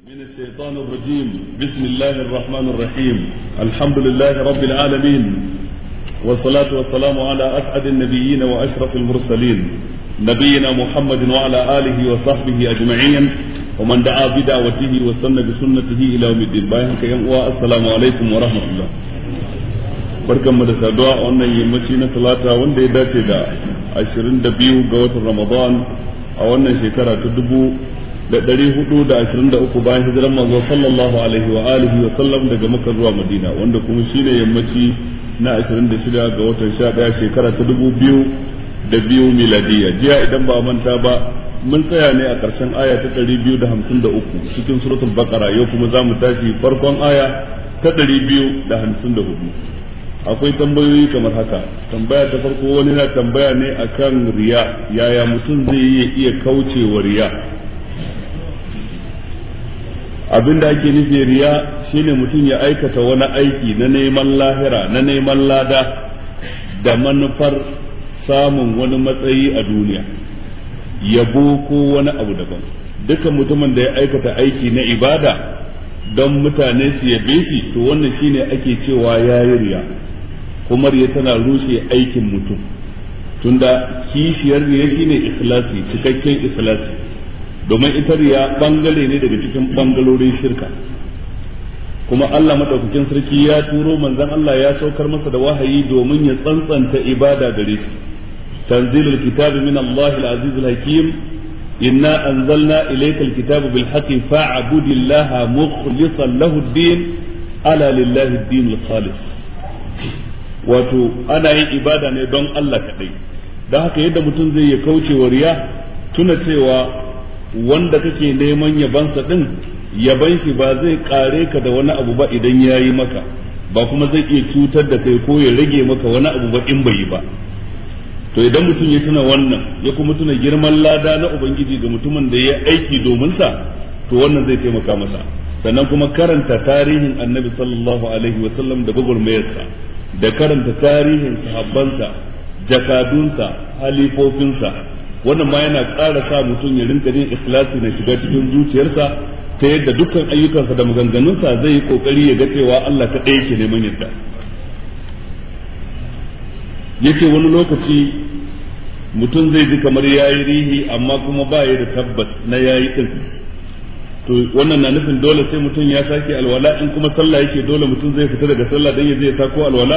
من الشيطان الرجيم. بسم الله الرحمن الرحيم. الحمد لله رب العالمين، والصلاة والسلام على أسعد النبيين وأشرف المرسلين، نبينا محمد وعلى آله وصحبه أجمعين، ومن دعا بدعوته واستنى بسنته إلى يوم الدين. السلام عليكم ورحمة الله. barkan mu da saduwa a wannan yammaci na talata wanda ya dace da 22 ga watan Ramadan a wannan shekara ta 1423 bayan hijiran manzo sallallahu alaihi wa alihi wa sallam daga Makka zuwa Madina, wanda kuma shine yammaci na 26 ga watan 11 shekara ta 2002 miladiya. Jiya idan ba manta ba mun tsaya ne a ƙarshen aya ta 253 cikin suratul Baqara. Yau kuma zamu tashi farkon aya ta 254. akwai tambayoyi kamar haka. Tambaya ta farko, wani na tambaya ne akan riya, yaya mutum zai iya kaucewa riya? Abinda ake nufi riya shine mutum ya aikata wani aiki na neman lahira, na neman lada da manufar samun wani matsayi a duniya, yabo ko wani abu daban. Dukkan mutumin da ya aikata aiki na ibada don mutane su yabe shi, to wannan shine ake cewa yayi riya. kuma riya tana rushe aikin mutum, tunda kishiyar riya shine ikhlasi, cikakken ikhlasi, domin ita riya bangare ne daga cikin bangarorin shirka. Kuma Allah madaukakin sarki ya turo manzon Allah ya saukar masa da wahayi domin ya tsantsanta ibada gare shi. Tanzilul kitabi min Allah al-aziz al-hakim, inna anzalna ilayka al-kitaba bil haqqi fa'budillaha mukhlishan lahu ad-din, ala lillahi ad-din al-khalis. Wato ana yin ibada ne don Allah kadai. Don haka yadda mutum zai ya kauce wa riya, tuna cewa wanda kake neman yabansa din, yaban shi ba zai kare ka da wani abu ba idan yayi maka, ba kuma zai iya cutar da kai ko ya rage maka wani abu ba in bai yi ba. To idan mutum ya tuna wannan, ya kuma tuna girman lada na ubangiji ga mutumin da ya aiki domin sa, to wannan zai taimaka masa. Sannan kuma karanta tarihin annabi sallallahu alaihi wasallam da gwagwarmayarsa, da karanta tarihin sahabbansa, jakadunsa, halifofinsa, wannan ma yana ƙara sa mutum ya rinka jin ikhlasi na shiga cikin zuciyarsa, ta yadda dukkan ayyukansa da maganganunsa zai yi kokari ya ga cewa Allah kaɗai yake neman yadda. Yace wani lokaci mutum zai ji kamar yayi rihi amma kuma ba ya da tabbas na yayi din. To wannan na nufin dole sai mutum ya sake alwala, in kuma sallah yake dole mutum zai fita daga sallah dan ya je ya sako alwala?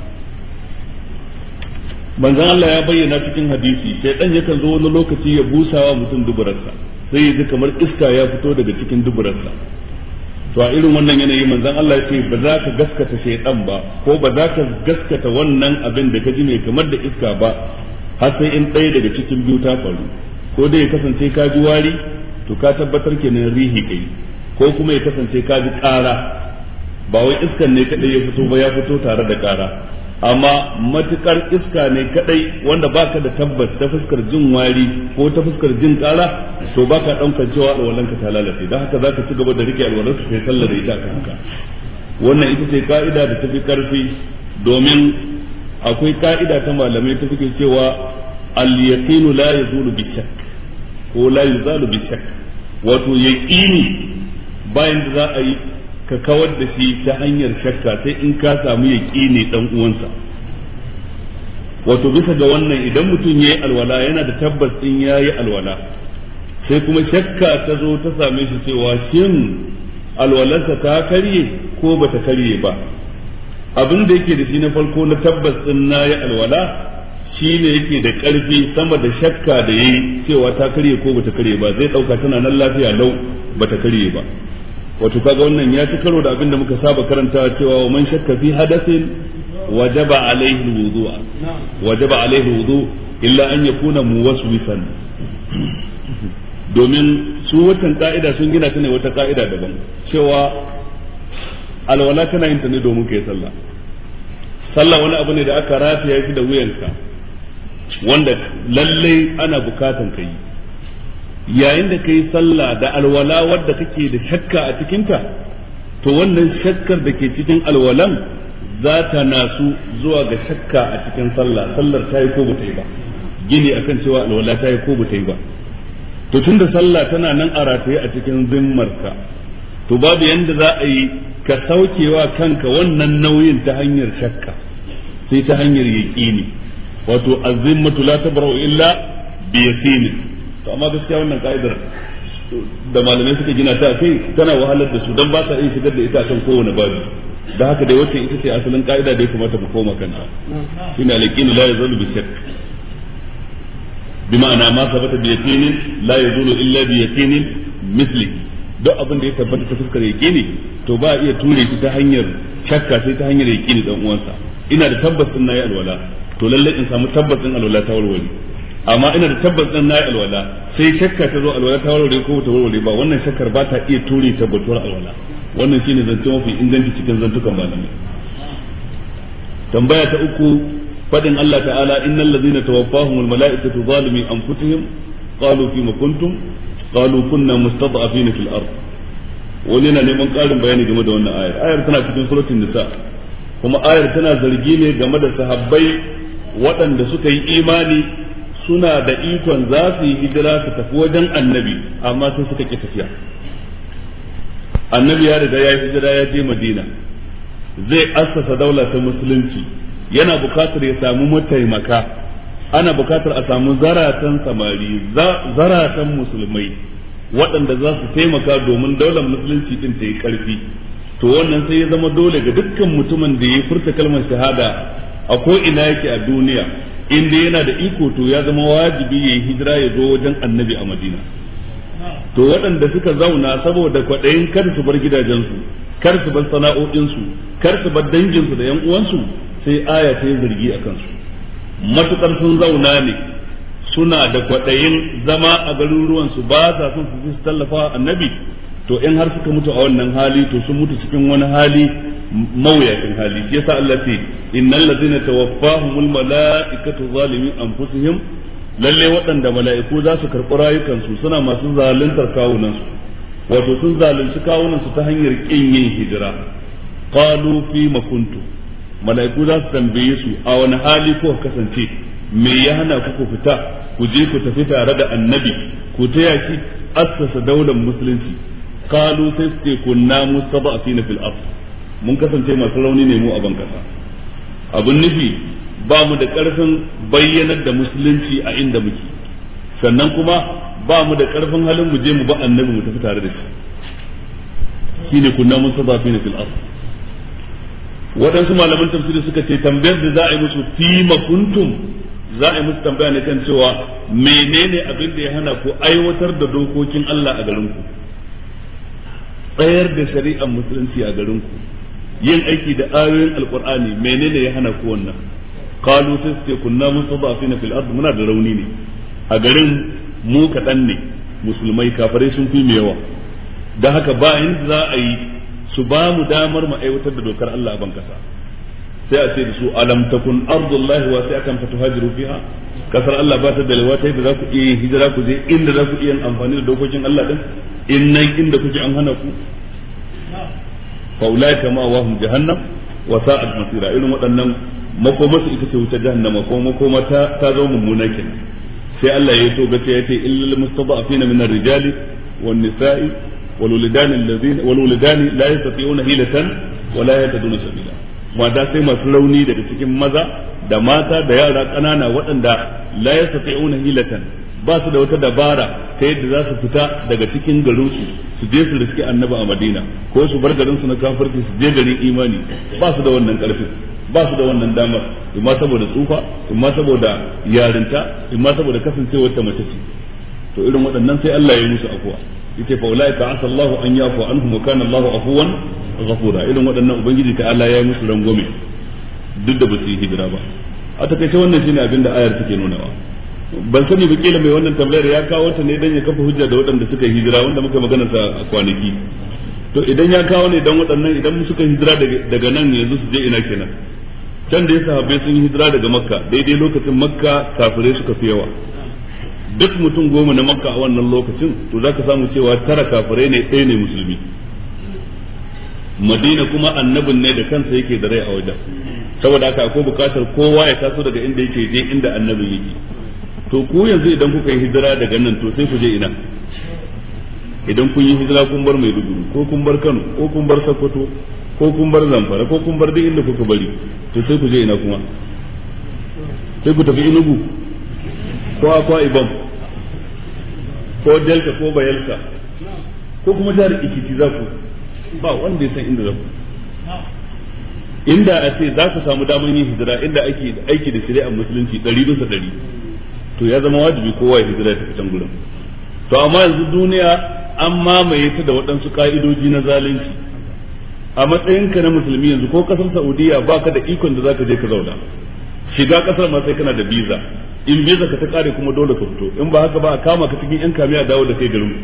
Manzon Allah ya bayyana cikin hadisi, shaytan yakan zo wani lokaci ya busawa mutum duburarsa, sai ya ji kamar iska ya fito daga cikin duburarsa. To a irin wannan yanayi manzon Allah ya ce ba za ka gaskata shaytan ba, ko ba za ka gaskata wannan abin da ka ji mai kamar da iska ba, har sai in ɗaya daga cikin biyu ta faru. Ko dai ya kasance ka ji wari, to ka tabbatar kenan rihi kai, ko kuma ya kasance ka ji ƙara, ba wai iskan ne kadai ya fito ba, ya fito tare da ƙara. Amma matukar iska ne kadai wanda baka da tabbas ta fuskar jin wari ko ta fuskar jin ƙara, to baka daukar cewa alwalanka ta lalace. Dan haka zaka ci gaba da rike alwalarka kai sallar da ita haka. Wannan ita ce ka'ida da tafi karfi, domin akwai ka'ida ta malamai ta fike cewa al-yaqinu la yazulu bi shakk ko la yuzalu bi shakk. Wato yaqini bayan da za a yi ka kawar da shi ta hanyar shakka, sai in ka samu yaqini dan uwansa. Wato bisa ga wannan, idan mutum yayi alwala yana da tabbas din yayi alwala, sai kuma shakka ta zo ta same shi cewa shin alwalarsa ta karye ko bata karye ba. Abin da yake da shi na farko na tabbas din nayi alwala shi ne yake da ƙarfi sama da shakka da yayi cewa ta karye ko bata karye ba. Zai dauka tana nan lafiya lau, bata karye ba. Wato kaga wannan ya ci karo da abin da muka saba karantawa cewa wa man shakka fi hadathin wajaba alaihi alwudu, wajaba alaihi alwudu illa an yakuna muwaswisan. Domin su watan ka'ida sun gina ta ne wata ka'ida daban, cewa alwala kana yin ta ne domin kai sallah. Sallah wani abu ne da aka rataya shi da wuyanka, wanda lallai ana bukatan ka yi. Yayin da kai sallah da alwala wadda kake da shakka a cikinta, to wannan shakkar da ke cikin alwalan za ta nasu zuwa ga shakka a cikin sallah, sallar ta yi ko ba ta yi ba, gini akan cewa alwala ta yi ko ba ta yi ba. To tunda sallah tana nan a rataye a cikin zimmarka, to babu yanda za a yi ka saukewa kanka wannan nauyin ta hanyar shakka sai ta hanyar yaqini wato azimmatu la tabra'u illa bi yaqini to amma gaskiya wannan ka'idar da malamai suka gina ta kai tana wahalar da su dan ba sa iya shigar da ita kan kowane babu da haka dai wacce ita ce asalin ka'ida da ya kamata mu koma kanta shine al-yaqinu la yazulu bi shakk bima'ana ma sabata bi yaqinin la yazulu illa bi yaqinin misli duk abin da ya tabbata ta fuskar yaqini to ba iya ture shi ta hanyar shakka sai ta hanyar yaqini dan uwansa ina da tabbas din nayi alwala to lalle in samu tabbas din alwala ta warware amma ina da tabbas din nayi alwala sai shakka ta zo alwala ta warware ko ta warware ba wannan shakkar ba ta iya ture tabbatuwar alwala wannan shine zance mafi inganci cikin zantukan malamai tambaya ta uku fadin Allah ta'ala innal ladhina tawaffahumul malaikatu zalimi anfusihim qalu fima kuntum qalu kunna mustad'afina fil ard wani na neman karin bayani game da wannan ayar tana cikin suratul nisa kuma ayar tana zargi ne game da sahabbai waɗanda suka yi imani suna da ikon za su yi hijira su tafi wajen annabi amma sai suka ki tafiya annabi ya riga ya yi hijira ya je madina zai assasa daula ta musulunci yana bukatar ya samu mataimaka ana bukatar a samu zaratan samari zaratan musulmai waɗanda za su taimaka domin daular musulunci din ta yi ƙarfi to wannan sai ya zama dole ga dukkan mutumin da ya furta kalmar shahada a ko ina yake a duniya inda yana da iko to ya zama wajibi ya yi hijira ya zo wajen annabi a madina to waɗanda suka zauna saboda kwaɗayin kar su bar gidajensu kar su bar sana'o'insu kar su bar danginsu da yan uwansu sai aya ta yi zargi a kansu matukar sun zauna ne suna da kwaɗayin zama a garuruwansu ba sa son su ji su tallafa annabi to in har suka mutu a wannan hali to sun mutu cikin wani hali mawuyacin hali shi yasa Allah ce innal ladzina tawaffahumul malaikatu zalimi anfusihim lalle waɗanda mala'iku za su karɓi rayukansu suna masu zaluntar kawunansu wato sun zalunci kawunansu ta hanyar ƙin yin hijira qalu fi ma kuntu mala'iku za su tambaye su a wani hali ko kasance me ya hana ku fita ku je ku tafi tare da annabi ku taya shi assasa daular musulunci qalu sai su ce kunna mustada'afina fil ard mun kasance masu rauni ne mu a ban kasa abun nufi ba mu da ƙarfin bayyanar da musulunci a inda muke sannan kuma ba mu da ƙarfin halin mu je mu ba annabi mu tafi tare da shi shine kunna mustadafina fil ard waɗansu malaman tafsiri suka ce tambayar da za a yi musu fi ma kuntum za a yi musu tambaya ne kan cewa menene abin da ya hana ku aiwatar da dokokin Allah a garin ku tsayar da shari'ar musulunci a garin ku yin aiki da ayoyin alqur'ani menene ya hana ku wannan qalu sai su ce kunna mustadafina fil ard muna da rauni ne a garin mu kaɗan ne musulmai kafirai sun fi mu yawa da haka ba inda za a yi su ba mu damar mu aiwatar da dokar Allah a ban kasa sai a ce da su alam takun ardullahi wasi'atan fatuhajiru fiha kasar Allah ba ta da lawata yadda za ku iya yin hijira ku je inda za ku iya amfani da dokokin Allah din inda kuke an hana ku fa ulaika ma wahum jahannam wa sa'at masira irin waɗannan makomarsu ita ce wuta jahannama ko makoma ta zo mummuna kenan sai Allah ya to gace yace illal mustada'afina min ar-rijali wan nisa'i wal wuldani la yastati'una hilatan wa la yahtaduna sabila ma da sai masu rauni daga cikin maza da mata da yara kanana waɗanda la yastati'una hilatan ba su da wata dabara ta yadda za su fita daga cikin garinsu su je su riski annabi a Madina ko su bar garinsu na kafirci su je garin imani ba su da wannan karfin ba su da wannan damar imma saboda tsufa imma saboda yarinta imma saboda kasancewar ta mace ce to irin waɗannan sai Allah ya yi musu afwa yace fa ulaika asa Allahu an yafu anhum wa kana Allahu afuwan ghafura irin waɗannan ubangiji ta Allah ya yi musu rangwame duk da ba su yi hijira ba a takaice wannan shine abin da ayar take nunawa ban sani ba kila mai wannan tambayar ya kawo ta ne dan ya kafa hujja da waɗanda suka yi hijira wanda muka magana sa a kwanaki to idan ya kawo ne dan waɗannan idan suka hijira daga nan yanzu su je ina kenan can da ya sahabbai sun yi hijira daga makka daidai lokacin makka kafirai suka fi yawa duk mutum 10 na makka a wannan lokacin to zaka samu cewa 9 kafirai ne 1 ne musulmi madina kuma annabin ne da kansa yake da rai a wajen saboda haka akwai bukatar kowa ya taso daga inda yake je inda annabin yake to ku yanzu idan kuka yi hijira daga nan to sai ku je ina idan kun yi hijira kun bar Maiduguri ko kun bar Kano ko kun bar Sokoto ko kun bar Zamfara ko kun bar duk inda kuka bari to sai ku je ina kuma sai ku tafi Enugu ko Akwa Ibom ko Delta ko Bayelsa ko kuma jihar Ekiti za ku ba wanda ya san inda za ku inda a ce za ku samu damar yin hijira inda ake aiki da shari'ar musulunci 100% to ya zama wajibi kowa ya hijira ta fitan gurin to amma yanzu duniya an mamaye ta da waɗansu ka'idoji na zalunci a matsayinka na musulmi yanzu ko kasar Saudiya baka da ikon da zaka je ka zauna shiga kasar ma sai kana da visa in visa ka ta kare kuma dole ka fito in ba haka ba a kama ka cikin yan kamiya dawo da kai garin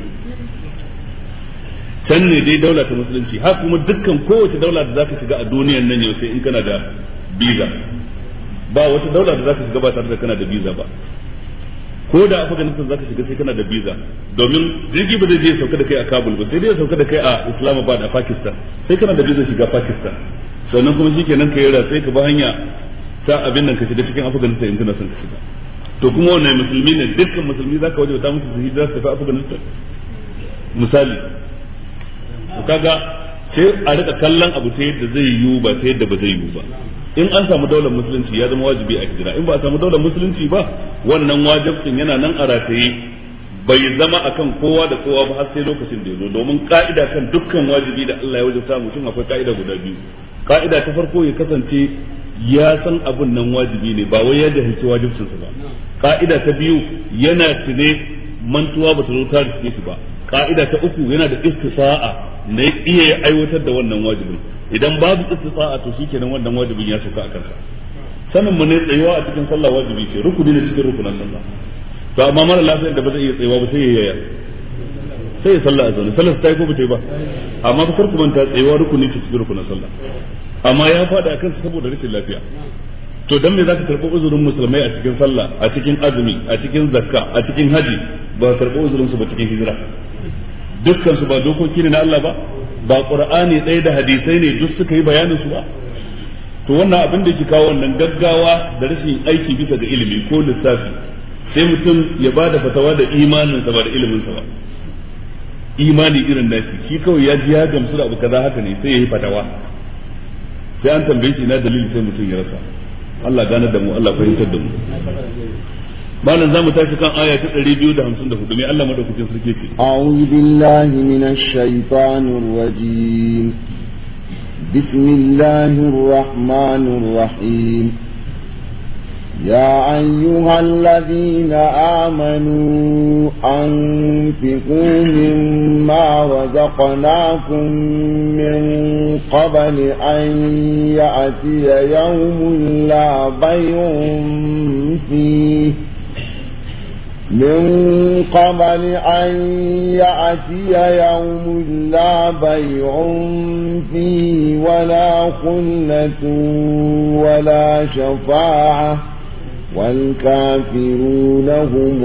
can ne dai daula ta musulunci haka kuma dukkan kowace daula da zaka shiga a duniyan nan yau sai in kana da visa ba wata daula da zaka shiga ba tare da kana da visa ba ko da Afghanistan zaka shiga sai kana da visa domin jirgi ba zai je sauka da kai a Kabul ba sai dai sauka da kai a Islamabad a Pakistan sai kana da visa shiga Pakistan sannan kuma shikenan ka yara sai ka ba hanya ta abin nan ka shiga cikin Afghanistan in kana son ka shiga to kuma wannan musulmi ne dukkan musulmi zaka wajaba musu su hijira su tafi Afghanistan misali to kaga sai a rika kallon abu ta yadda zai yiwu ba ta yadda ba zai yiwu ba in an samu daular musulunci ya zama wajibi a hijira in ba a samu daular musulunci ba wannan wajibcin yana nan a rataye bai zama akan kowa da kowa ba har sai lokacin da ya zo domin ka'ida kan dukkan wajibi da Allah ya wajabta mutum akwai ka'ida guda biyu ka'ida ta farko ya kasance ya san abun nan wajibi ne ba wai ya jahilci wajibcinsa ba ka'ida ta biyu yana tune mantuwa ba ta zo ta riske shi ba ka'ida ta uku yana da istita'a na iya aiwatar da wannan wajibin idan babu istita'a to shikenan wannan wajibin ya sauka a kansa sanin mu ne tsayuwa a cikin sallah wajibi ce rukuni ne cikin rukunan sallah to amma mara lafiyar da ba zai iya tsayuwa ba sai ya yaya sai ya sallah a zaune sallah ta yi ko ba ta yi ba amma fa karku manta tsayuwa rukuni ce cikin rukunan sallah amma ya fada kansa saboda rashin lafiya to dan me zaka karɓi uzurin musulmai a cikin sallah a cikin azumi a cikin zakka a cikin haji ba karɓi uzurin su ba cikin hijira dukkan su ba dokoki ne na Allah ba qur'ani ɗaya da hadisai ne duk suka yi bayanin su ba to wannan abin da yake kawo wannan gaggawa da rashin aiki bisa ga ilimi ko lissafi sai mutum ya bada fatawa da imanin sa ba da ilimin sa ba imani irin nashi shi kawai ya ji ya gamsu da abu kaza haka ne sai ya yi fatawa sai an tambaye shi na dalili sai mutum ya rasa Allah gane da mu Allah fahimtar da mu malam zamu tashi kan aya ta 254 mai Allah madaukakin sarki ce a'udhu billahi minash shaitanir rajim bismillahir rahmanir rahim يا أيها الذين آمنوا أنفقوا مما رزقناكم من قبل أن يأتي يوم لا بيع فيه من قبل أن يأتي يوم لا بيع فيه ولا خلة ولا شفاعة والكافرون هم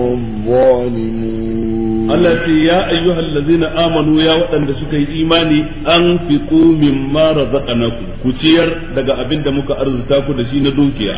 الظالمون التي يا أيها الذين آمنوا يا وطن سكي إيماني أنفقوا مما رزقناكم كتير دقا أبن دمك أرزتاكو دشين دوكيا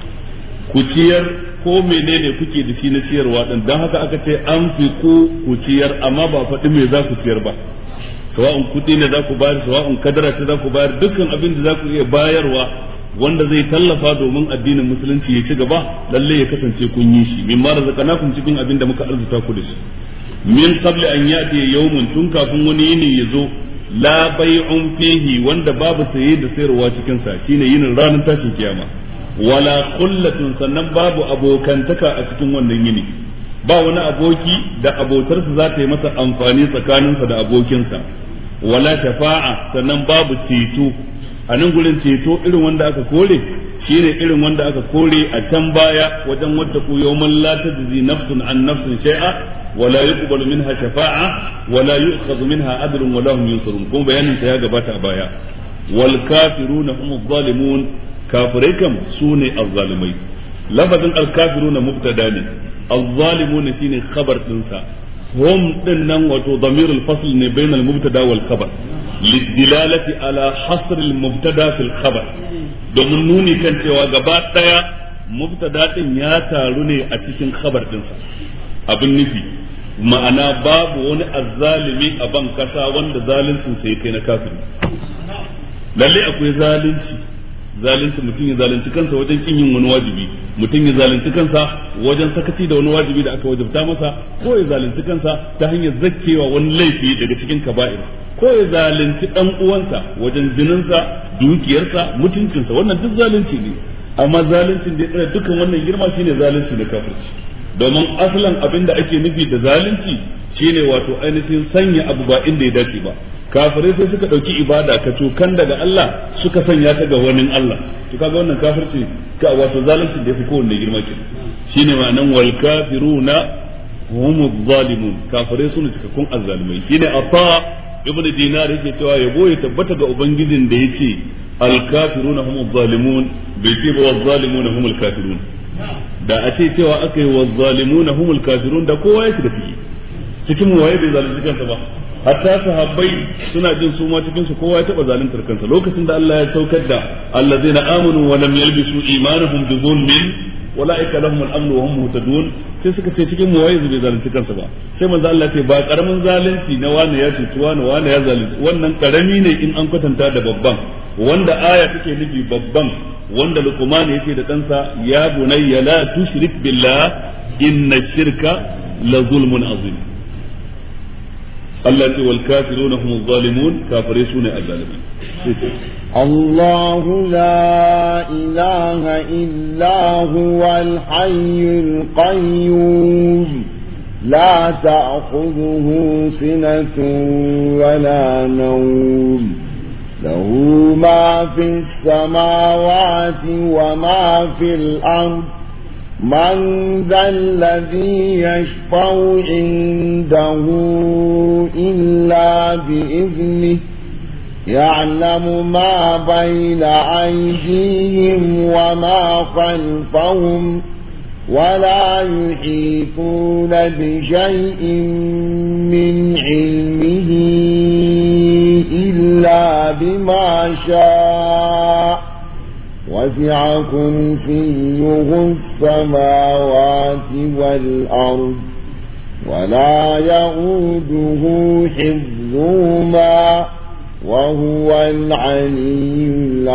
كتير ko menene kuke da shi na ciyarwa din dan haka aka ce an fi ku ciyar amma ba faɗi me za ku ciyar ba sawa'un kuɗi ne za ku bayar sawa'un kadara ce za ku bayar dukkan abin da za ku iya bayarwa wanda zai tallafa domin addinin musulunci ya ci gaba lalle ya kasance kun yi shi mimma razaqnakum cikin abin da muka arzuta ku da shi min qabli an yati yawmun tun kafin wani yini ya zo la bai'un fihi wanda babu saye da sayarwa cikin sa shine yinin ranar tashin kiyama wala khullatun sannan babu abokantaka a cikin wannan yini ba wani aboki da abotarsa za ta yi masa amfani tsakaninsa da abokinsa wala shafa'a sannan babu ceto a nan gurin ceto irin wanda aka kore shine irin wanda aka kore a can baya wajen wadda ku yawman la tajzi nafsun an nafsin shay'a wala yuqbalu minha shafa'a wala yu'khadhu minha adlun wala hum yunsarun kuma bayanin sa ya gabata a baya wal kafiruna hum adh-dhalimun kafirai kam sune azzalimai lafazin al kafiruna mubtada ne adh-dhalimuna shine khabar dinsa hum dinnan wato damirul fasl ne bainal mubtada wal khabar lidilalati ala hasr al mubtada fil khabar domin nuni kan cewa gaba daya mubtada din ya taru ne a cikin khabar dinsa abin nufi ma'ana babu wani azzalimi a ban kasa wanda zaluncin sai kai na kafiri. Lalle akwai zalunci mutum ya zalunci kansa wajen kin yin wani wajibi, mutum ya zalunci kansa wajen sakaci da wani wajibi da aka wajabta masa, ko ya zalunci kansa ta hanyar zakkewa wani laifi daga cikin kaba'ir, ko ya zalunci dan uwansa wajen jininsa, dukiyarsa, mutuncinsa. Wannan duk zalunci ne, amma zaluncin da ya dukkan wannan girma shine zalunci da kafirci. Domin asalin abin da ake nufi da zalunci shine wato ainihin sanya abu ba inda ya dace ba. Kafirai sai suka ɗauki ibada ka cokan daga Allah suka sanya ta ga wani Allah, to kaga wannan kafirci wato zalunci da yafi kowanne girma ke shine ma'anan wal kafiruna humuz zalimun. Kafirai sune cikakkun azzalimai. Shine Atta ibnu Dinar yake cewa yabo ya tabbata ga ubangijin da yace al kafiruna humuz zalimun, bai ce ba waz zalimuna humul kafirun. Da a ce cewa akai waz zalimuna humul kafirun da kowa ya shiga cikin waye bai zalunci kansa ba. Hatta sahabbai suna jin su ma cikin su kowa ya taba zaluntar kansa. Lokacin da Allah ya saukar da allazina amanu wa lam yalbisu imanuhum bi dhulmin ulaika lahum al-amn wa hum muhtadun, sai suka ce cikin mu waye bai zalunci kansa ba. Sai manzo Allah ce ba karamin zalunci na wani ya cuci wani ya zalunci, wannan karami ne in an kwatanta da babban wanda aya take nufi babban wanda Luqman yace da ɗansa ya bunayya la tushrik billah inna shirka la zulmun azim. Allah ce wal kafiruna humuz zalimun, kafirai sune azzalimin. الله لا إله إلا هو الحي القيوم لا تأخذه سنة ولا نوم له ما في السماوات وما في الأرض من ذا الذي يشفع عنده إلا بإذنه يعلم ما بين أيديهم وما خلفهم ولا يحيطون بشيء من علمه إلا بما شاء وسع كرسيه السماوات والأرض ولا يؤوده حفظهما وهو العلي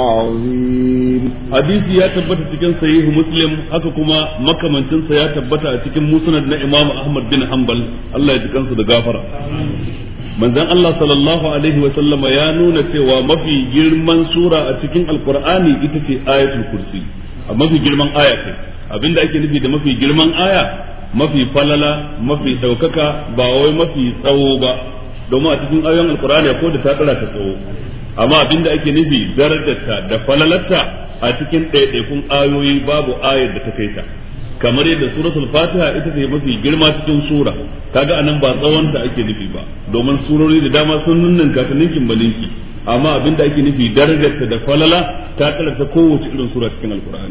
العظيم. حديث يا تبت cikin sahih Muslim, haka kuma makamancin sa ya tabbata a cikin musnad na Imam Ahmad bin Hanbal, Allah ya ji kansu da gafara. Manzon Allah sallallahu alaihi wa sallama ya nuna cewa mafi girman sura a cikin Alqur'ani ita ce ayatul kursi. A mafi girman aya kai, abinda ake nufi da mafi girman aya, mafi falala, mafi daukaka, ba wai mafi tsawo ba. Domin a cikin ayoyin alkur'ani ko da ta tsara ta tsawo, amma abinda ake nufi darajarta da falalarta a cikin ɗaiɗaikun ayoyi babu ayar da ta kai ta. Kamar yadda suratul fatiha ita ce mafi girma cikin sura, kaga anan ba tsawonta ake nufi ba, domin surori da dama sun nunninka ta ninkin balinki, amma abinda ake nufi darajarta da falala ta tsara ta kowace irin sura cikin alkur'ani.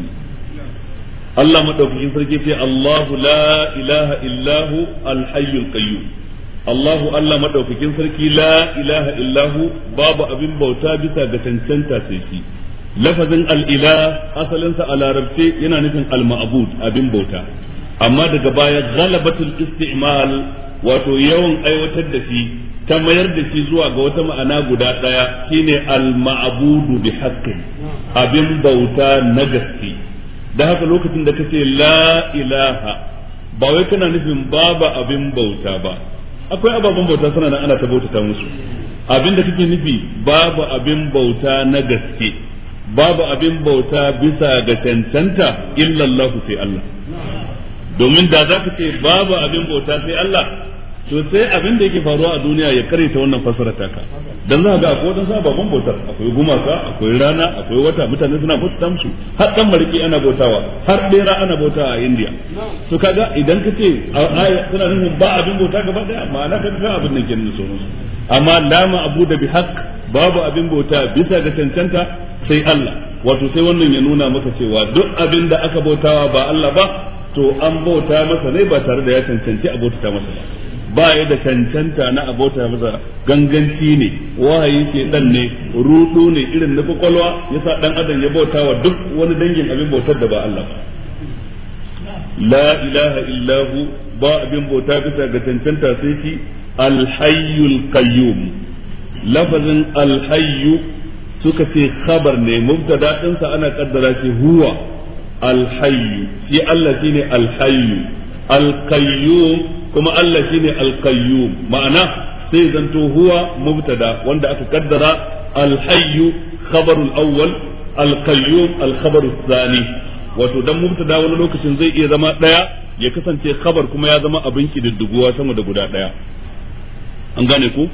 Allah madaukakin sarki ce Allahu la ilaha illahu al-hayyul qayyum. Allahu Allah madaukakin sarki la ilaha illahu, babu abin bauta bisa ga cancanta sai shi. Lafazin al-ilah asalinsa a larabce yana nufin al-ma'bud, abin bauta, amma daga baya ghalabatul isti'mal, wato yawan aiwatar da shi ta mayar da shi zuwa ga wata ma'ana guda daya, shine al-ma'budu bi haqqin, abin bauta na gaske. Da haka lokacin da kace la ilaha, ba wai kana nufin babu abin bauta ba, akwai ababen bauta suna nan ana ta bautata musu. Abinda kake nufi babu abin bauta na gaske, babu abin bauta bisa ga cancanta illa Allah sai Allah. Domin da zaka ce babu abin bauta sai Allah, to sai abin da yake faruwa a duniya ya karanta wannan fasara taka. Dan za ga akwai wadansu ababen bautar, akwai gumaka, akwai rana, akwai wata, mutane suna bautata musu, har dan mariki ana bautawa, har bera ana bautawa a India. To kaga idan ka ce aya tana nufin ba abin bauta gaba daya, ma'ana kaga abin nan kenan sauransu. Amma la ma'budu bi haqq, babu abin bauta bisa ga cancanta sai Allah. Wato sai wannan ya nuna maka cewa duk abin da aka bautawa ba Allah ba, to an bauta masa ne ba tare da ya cancanci a bautata masa ba. Ba ya da cancanta na abota masa, ganganci ne, wahayi shedan ne, rudu ne irin na kwakwalwa yasa dan adam ya bauta wa duk wani dangin abin bautar da ba Allah ba. La ilaha illahu, ba abin bauta bisa ga cancanta sai shi al-hayyul qayyum lafazin al-hayyu suka ce khabar ne mubtada ɗinsa ana kaddara shi huwa al-hayyu shi Allah shine al-hayyu al-qayyum kuma Allah shine al-qayyum ma'ana sai zanto huwa mubtada wanda aka kaddara al-hayyu khabarul awwal al-qayyum al-khabarul thani wato dan mubtada wani lokacin zai iya zama daya ya kasance khabar kuma ya zama abin kididdiguwa sama da guda daya an gane ku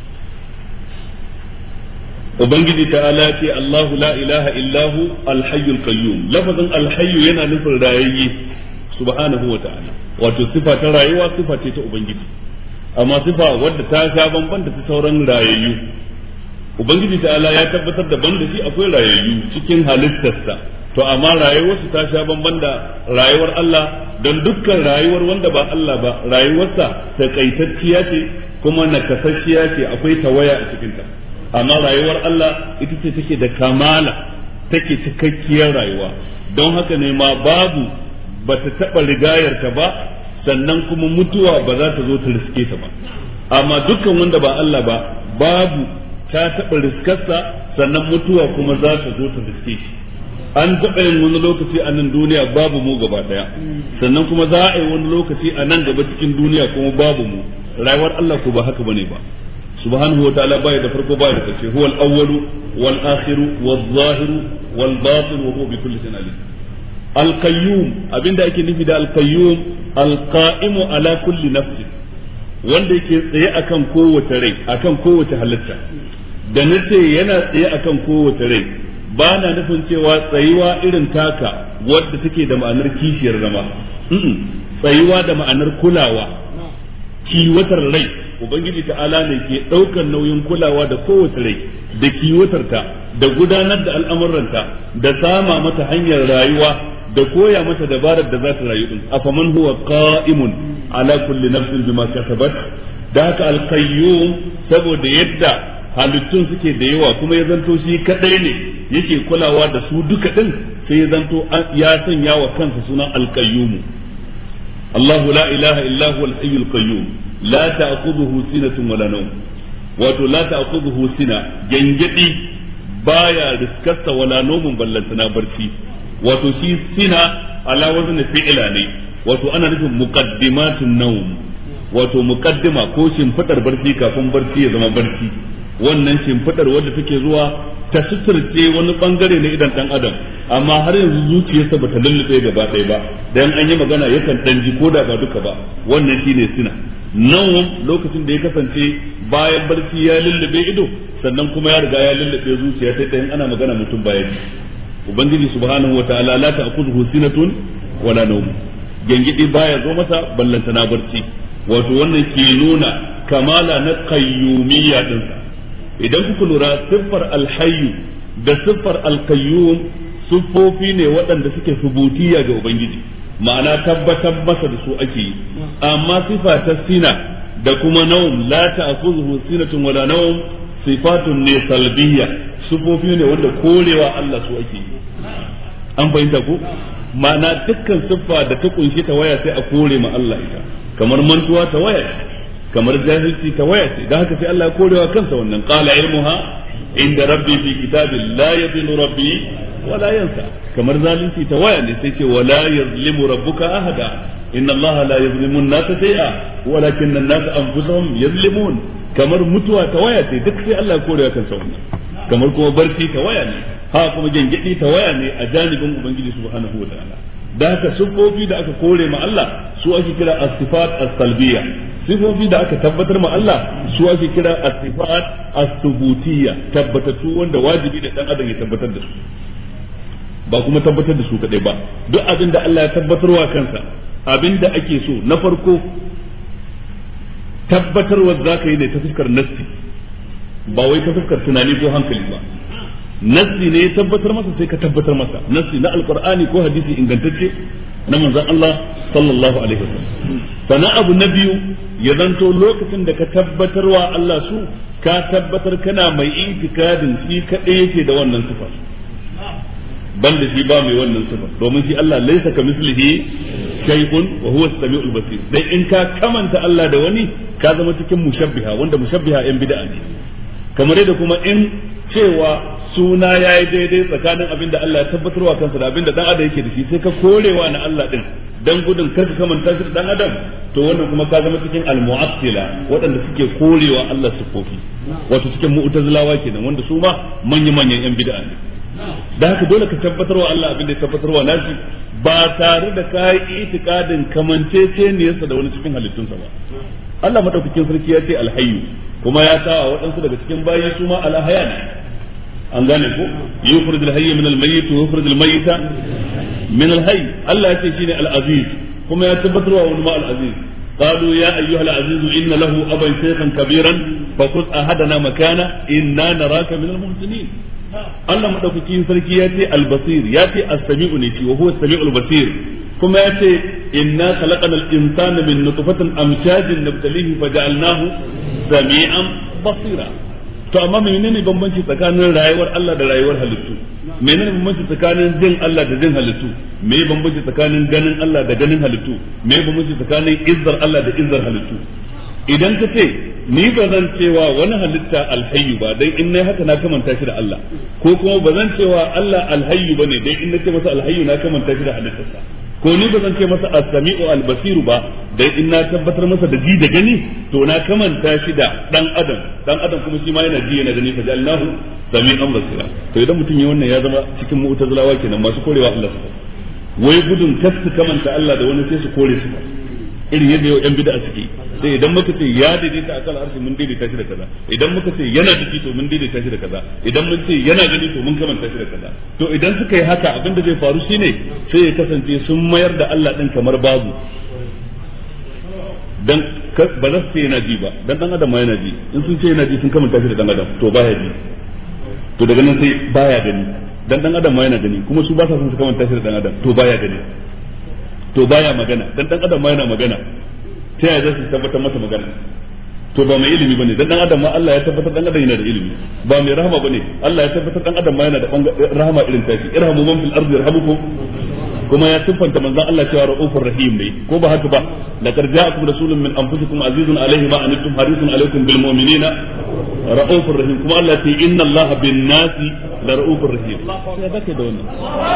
ubangiji ta'ala ce Allahu la ilaha illahu al-hayyul qayyum lafazin al-hayyu yana nufin rayayye subhanahu wa ta'ala wato sifa ta rayuwa sifa ce ta ubangiji amma sifa wadda ta sha bamban da ta sauran rayayyu ubangiji ta'ala ya tabbatar da banda shi akwai rayayyu cikin halittarsa to amma rayuwarsu ta sha bamban da rayuwar Allah don dukkan rayuwar wanda ba Allah ba rayuwarsa takaitacciya ce kuma nakasasshiya ce akwai tawaya a cikinta amma rayuwar Allah ita ce take da kamala take cikakkiyar rayuwa don haka ne ma babu bata taɓa rigayarta ba sannan kuma mutuwa ba za ta zo ta riske ta ba amma dukkan wanda ba Allah ba babu ta taɓa riskarsa sannan mutuwa kuma za ta zo ta riske shi an taɓa yin wani lokaci a nan duniya babu mu gaba ɗaya sannan kuma za a yi wani lokaci a nan gaba cikin duniya kuma babu mu rayuwar Allah ko ba haka bane ba subhanahu wa ta'ala baya da farko baya da ƙarshe huwal awwalu wal akhiru wal zahiru wal batin wa huwa bi kulli shay'in alim al-qayyum abinda ake nufi da al-qayyum al-qa'imu ala kulli nafsin wanda yake tsaye akan kowace rai akan kowace halitta da nace yana tsaye akan kowace rai ba na nufin cewa tsayuwa irin taka wadda take da ma'anar kishiyar zama tsayuwa da ma'anar kulawa kiwatar rai ubangiji ta'ala ne ke ɗaukar nauyin kulawa da kowace rai da kiwatarta da gudanar da al'amuranta da sama mata hanyar rayuwa da koya mata dabarar da za ta rayu din afaman huwa qa'imun ala kulli nafsin bima kasabat da haka al-qayyum saboda yadda halittun suke da yawa kuma ya zanto shi kadai ne yake kulawa da su duka din sai ya zanto ya sanya wa kansa sunan al-qayyum Allahu la ilaha illa huwa al-hayyul qayyum la ta'khudhuhu sinatun wala nawm wato la ta'khudhuhu sina gangadi baya riskarsa wala nawmun ballantana barci wato shi sina ala wazn fi'ila ne wato ana nufin muqaddimatun nawm wato muqaddima ko shimfidar barci kafin barci ya zama barci wannan shimfidar wadda take zuwa ta suturce wani bangare na idan dan adam amma har yanzu zuciyarsa bata lullube gaba ɗaya ba dan an yi magana yakan dan ji koda ba duka ba wannan shine sina nawm lokacin da ya kasance bayan barci ya lullube ido sannan kuma ya riga ya lullube zuciya sai dan ana magana mutum bayan ubangiji subhanahu wataala la ta'khudhuhu sinatun wala nawm gangidi baya zo masa ballanta na barci wato wannan ke nuna kamala na qayyumiyya dinsa idan kuka lura siffar alhayyu da siffar alqayyum siffofi ne waɗanda suke subutiya ga ubangiji ma'ana tabbatar masa da su ake yi amma sifa ta sina da kuma nawm la ta'khudhuhu sinatun wala nawm sifatun ne salbiyya sifofi ne wanda korewa Allah su ake yi an fahimta ko ma'ana dukkan siffa da ta kunshi ta waya sai a kore ma Allah ita kamar mantuwa ta waya ce kamar jahilci ta waya ce dan haka sai Allah ya korewa kansa wannan qala ilmuha inda rabbi fi kitabin la yadhillu rabbi wala yansa kamar zalunci ta waya ne sai ce wala yazlimu rabbuka ahada inna allaha la yazlimu an-nasa shay'a walakin an-nasa anfusuhum yazlimun kamar mutuwa ta waya ce duk sai Allah ya korewa kansa wannan kamar kuma barci ta waya ne ha kuma gengedi ta waya ne a janibin ubangiji subhanahu wataala da haka sifofi da aka kore ma Allah su ake kira as-sifat as-salbiyya sifofi da aka tabbatar ma Allah su ake kira as-sifat as-subutiyya tabbatattu wanda wajibi da dan adam ya tabbatar da su ba kuma tabbatar da su kadai ba duk abin da Allah ya tabbatarwa kansa abin da ake so na farko tabbatarwa zaka yi ne ta fuskar nassi ba wai ta fuskar tunani ko hankali ba nassi ne ya tabbatar masa sai ka tabbatar masa nassi na alqur'ani ko hadisi ingantacce na manzon Allah sallallahu alaihi wasallam sana abu na biyu ya zanto lokacin da ka tabbatarwa Allah su ka tabbatar kana mai itikadin shi kadai yake da wannan sifar banda shi ba mai wannan sifar domin shi Allah laisa ka mislihi shay'un wa huwa as-sami'ul basir dai in ka kamanta Allah da wani ka zama cikin mushabbiha wanda mushabbiha yan bid'a ne kamar yadda kuma in cewa suna yayi daidai tsakanin abin da Allah ya tabbatarwa kansa da abin da dan adam yake da shi sai ka korewa na Allah din dan gudun karka kamanta shi da dan adam to wannan kuma ka zama cikin al-mu'attila waɗanda suke korewa Allah sifofi wato cikin mu'tazilawa kenan wanda su ma manyan yan bid'a ne da haka dole ka tabbatarwa Allah abin da ya tabbatarwa nashi ba tare da kai itikadin kamanceceniyarsa da wani cikin halittunsa ba Allah madaukakin sarki ya ce al-hayyu kuma ya sa waɗansu daga cikin bayi su ma al-ahya ne an gane ko yukhrijul hayya min al-mayyit wa yukhrijul mayyita min al-hayy Allah ya ce shine al-aziz kuma ya tabbatarwa wani ma al-aziz قالوا يا أيها العزيز إن له أبا شيخا كبيرا فخذ أحدنا مكانه إنا نراك من المحسنين Allah madaukakin sarki ya ce al-basir ya ce as-sami'u ne shi wa huwa as-sami'ul basir kuma ya ce inna khalaqnal insana min nutfatin amshajin nabtalihi faja'alnahu sami'an basira to amma menene bambanci tsakanin rayuwar Allah da rayuwar halittu menene bambanci tsakanin jin Allah da jin halittu me bambanci tsakanin ganin Allah da ganin halittu me bambanci tsakanin izzar Allah da izzar halittu idan ka ce ni ba zan cewa wani halitta alhayyu ba dai in nayi haka na kamanta shi da Allah ko kuma ba zan cewa Allah alhayyu bane dai in nace masa alhayyu na kamanta shi da halittarsa ko ni ba zan ce masa as-sami'u al-basiru ba dai in na tabbatar masa da ji da gani to na kamanta shi da dan adam kuma shi ma yana ji yana gani fa jallahu sami'an basira to idan mutum ya wannan ya zama cikin mu'tazilawa kenan masu korewa Allah su fasa wai gudun kasu kamanta Allah da wani sai su kore su irin yadda yau yan bid'a suke sai idan muka ce ya daidaita akan arshi mun daidaita shi da kaza idan muka ce yana da to mun daidaita shi da kaza idan mun ce yana gani to mun kamanta shi da kaza to idan suka yi haka abin da zai faru shine sai ya kasance sun mayar da Allah din kamar babu dan ba za su ce yana ji ba dan adam ma yana ji in sun ce yana ji sun kamanta shi da dan adam to baya ji to daga nan sai baya gani dan adam ma yana gani kuma su ba sa son su kamanta shi da dan adam to baya gani to baya magana dan adam ma yana magana ta yaya za su tabbatar masa magana to ba mai ilimi bane dan adam ma Allah ya tabbatar dan adam yana da ilimi ba mai rahama bane Allah ya tabbatar dan adam ma yana da rahama irin tashi irhamu man fil ardi yarhamukum kuma ya siffanta manzon Allah cewa raufur rahim ne ko ba haka ba laqad ja'akum rasulun min anfusikum azizun alayhi ma antum harisun alaykum bil mu'minina raufur rahim kuma Allah ya ce inna Allah bin nasi la raufur rahim ya zaka da wannan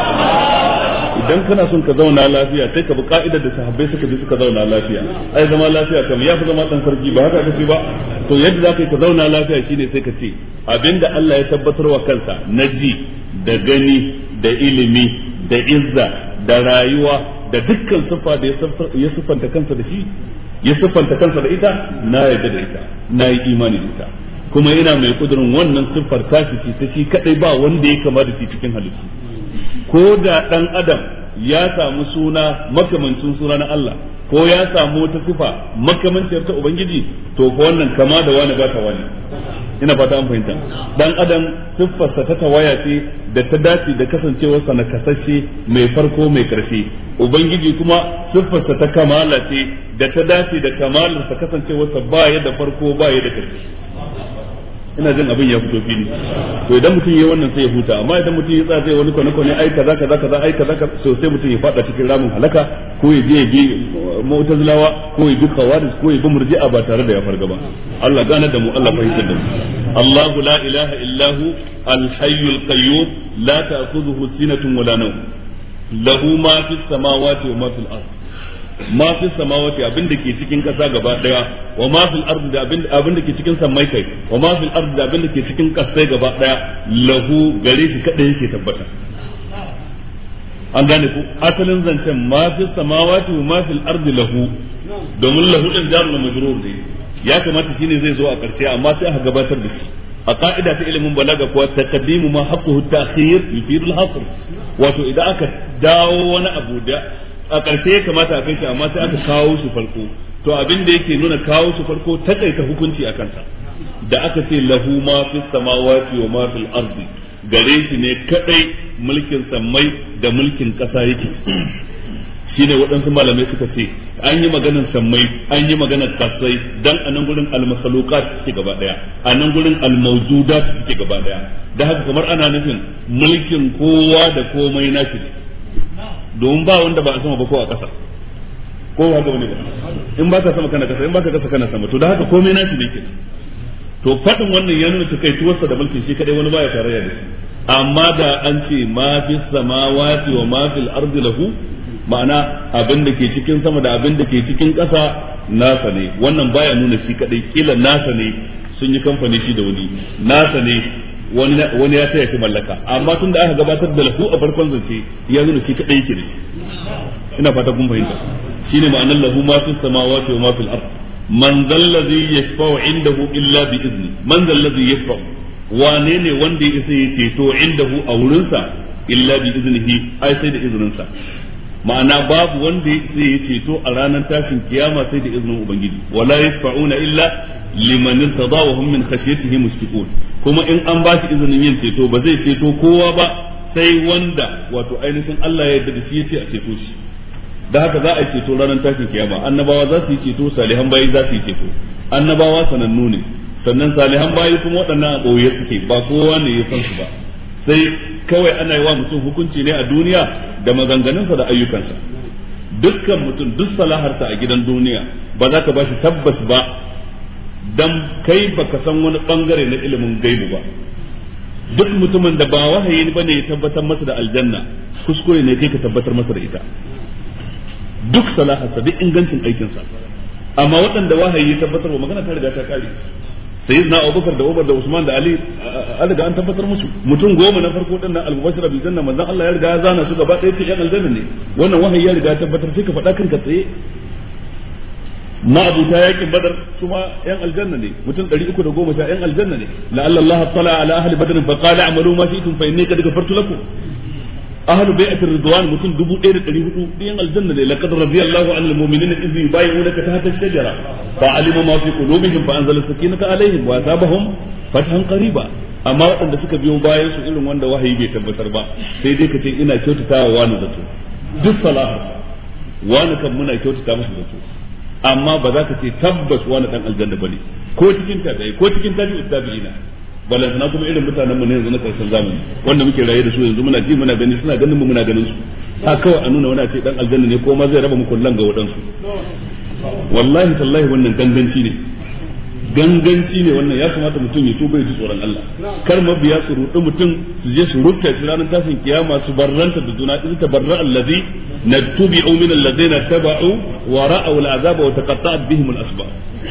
idan kana son ka zauna lafiya sai ka bi ka'idar da sahabbai suka bi suka zauna lafiya ai zama lafiya kam ya fi zama dan sarki ba haka kace ba to yadda zaka ka zauna lafiya shine sai ka ce abinda Allah ya tabbatar wa kansa na ji da gani da ilimi da izza da rayuwa da dukkan siffa da ya siffanta kansa da shi ya siffanta kansa da ita na yarda da ita na yi imani da ita kuma ina mai kudurin wannan siffar tashi shi ta shi kadai ba wanda ya kama da shi cikin halittu ko da dan adam ya samu suna makamancin suna na Allah ko ya samu wata sifa makamancin ta ubangiji to ko wannan kama da wani ba ta wani ina fata an fahimta dan adam siffarsa ta tawaya ce da ta dace da kasancewarsa na kasashe mai farko mai karshe ubangiji kuma siffarsa ta kamala ce da ta dace da kamalarsa kasancewarsa ba ya da farko ba ya da karshe ina jin abin ya fito fili to idan mutum yayi wannan sai ya huta amma idan mutum ya tsaya wani kwane ai kaza ai kaza so sai mutum ya fada cikin ramin halaka ko ya je ya bi mu'tazilawa ko ya bi khawarij ko ya bi murji'a ba tare da ya farga ba Allah gane da mu Allah fahimtar da mu Allahu la ilaha illahu al-hayyul qayyum la ta'khudhuhu sinatun wa la nawm lahu ma fis samawati wa ma fil ard ma fi samawati abin da ke cikin ƙasa gaba daya wa ma fil ardi da abin da ke cikin sammai kai wa ma fil ardi da abin da ke cikin ƙasai gaba daya lahu gare shi kada yake tabbata an gane ku asalin zancen ma fi samawati wa ma fil ardi lahu domin lahu din jarul majrur ne ya kamata shine zai zo a ƙarshe amma sai aka gabatar da shi a ka'ida ta ilimin balaga kuwa taqaddimu ma haqquhu ta'khir yufidu al-hasr wato idan aka dawo wani abu da a ƙarshe ya kamata a kai shi amma sai aka kawo shi farko to abin da yake nuna kawo shi farko takaita hukunci a kansa da aka ce lahu ma fis samawati wa ma fil ardi gare shi ne kadai mulkin sammai da mulkin ƙasa yake shine waɗansu malamai suka ce an yi maganar sammai an yi maganar kasai dan a nan gurin al-makhluqat suke gaba daya a nan gurin al-mawjudat suke gaba daya da haka kamar ana nufin mulkin kowa da komai nashi ne domin ba wanda ba a sama ba ko a ƙasa ko haka bane ba in baka sama kana kasa in baka kasa kana sama to da haka komai nashi ne kenan to fadin wannan ya nuna takaituwarsa da mulkin shi kadai wani baya tarayya da shi amma da an ce ma fi samawati wa ma fil ardi lahu ma'ana abin da ke cikin sama da abin da ke cikin ƙasa nasa ne wannan baya nuna shi kadai kila nasa ne sun yi kamfani shi da wani nasa ne wani ya taya shi mallaka amma tun da aka gabatar da lahu a farkon zance ya nuna shi kadai yake da shi ina fata kun fahimta shine ma'anar lahu ma fis samawati wa ma fil ard man zallazi yashfa'u indahu illa bi izni man zallazi yashfa'u wane ne wanda ya isa ya ceto indahu a wurinsa illa bi iznihi ai sai da izininsa ma'ana babu wanda sai ya ceto a ranar tashin kiyama sai da izinin ubangiji wala yashfa'una illa liman irtada wa hum min khashyatihi mushfiqun kuma in an bashi izinin yin ceto ba zai ceto kowa ba sai wanda wato ainihin Allah ya yarda da shi yace a ceto shi da haka za a yi ceto ranar tashin kiyama annabawa za su yi ceto salihan bayi za su yi ceto annabawa sanannu ne sannan salihan bayi kuma waɗannan a ɓoye suke ba kowa ne ya san su ba sai kawai ana yi wa mutum hukunci ne a duniya da maganganunsa da ayyukansa dukkan mutum duk salaharsa a gidan duniya ba za ka ba shi tabbas ba dan kai baka san wani bangare na ilimin gaibu ba duk mutumin da ba wahayi ba ne ya tabbatar masa da aljanna kuskure ne kai ka tabbatar masa da ita duk salaharsa duk ingancin aikinsa amma waɗanda wahayi ya tabbatar wa magana ta riga ta kare sayyidina Abubakar da Umar da Usman da Ali an riga an tabbatar musu mutum 10 na farko din nan al-mubashshir bil janna manzon Allah ya riga ya zana su gaba ɗaya sai yan aljanna ne wannan wahayi ya riga ya tabbatar sai ka faɗa kanka tsaye ma'abuta yakin badar su ma yan aljanna ne mutum 310 yan aljanna ne la'alla Allah tala ala ahli badr fa qala a'malu ma shi'tum fa inni qad ghafartu lakum ahlu bai'atir ridwan mutum 1400 yan aljanna ne laqad radiyallahu 'anil mu'minina idh yubayyi'unaka tahta ash-shajara fa'alima ma fi qulubihim fa anzala sakinata 'alayhim wa asabahum fathan qariba amma waɗanda suka biyo bayan su irin wanda wahayi bai tabbatar ba sai dai kace ina kyautatawa wani zato duk salaharsa wani kan muna kyautata masa zato amma ba za ka ce tabbas wani dan aljanna bane ko cikin tabi'i ko cikin tabi'ina balantana kuma irin mutanen mu ne yanzu na karshen zamani wanda muke raye da su yanzu muna ji muna gani suna ganin mu muna ganin su ha kawai a nuna wani a ce dan aljanna ne ko ma zai raba mu kullan ga wadansu wallahi tallahi wannan ganganci ne wannan ya kamata mutum ya tuba ya ji tsoron Allah kar mabiya su rudi mutum su je su rubta shi ranar tashin kiyama su barranta da juna iz tabarra allazi natubi'u min alladhina taba'u wa ra'aw al'azaba wa taqatta'at bihim al-asbab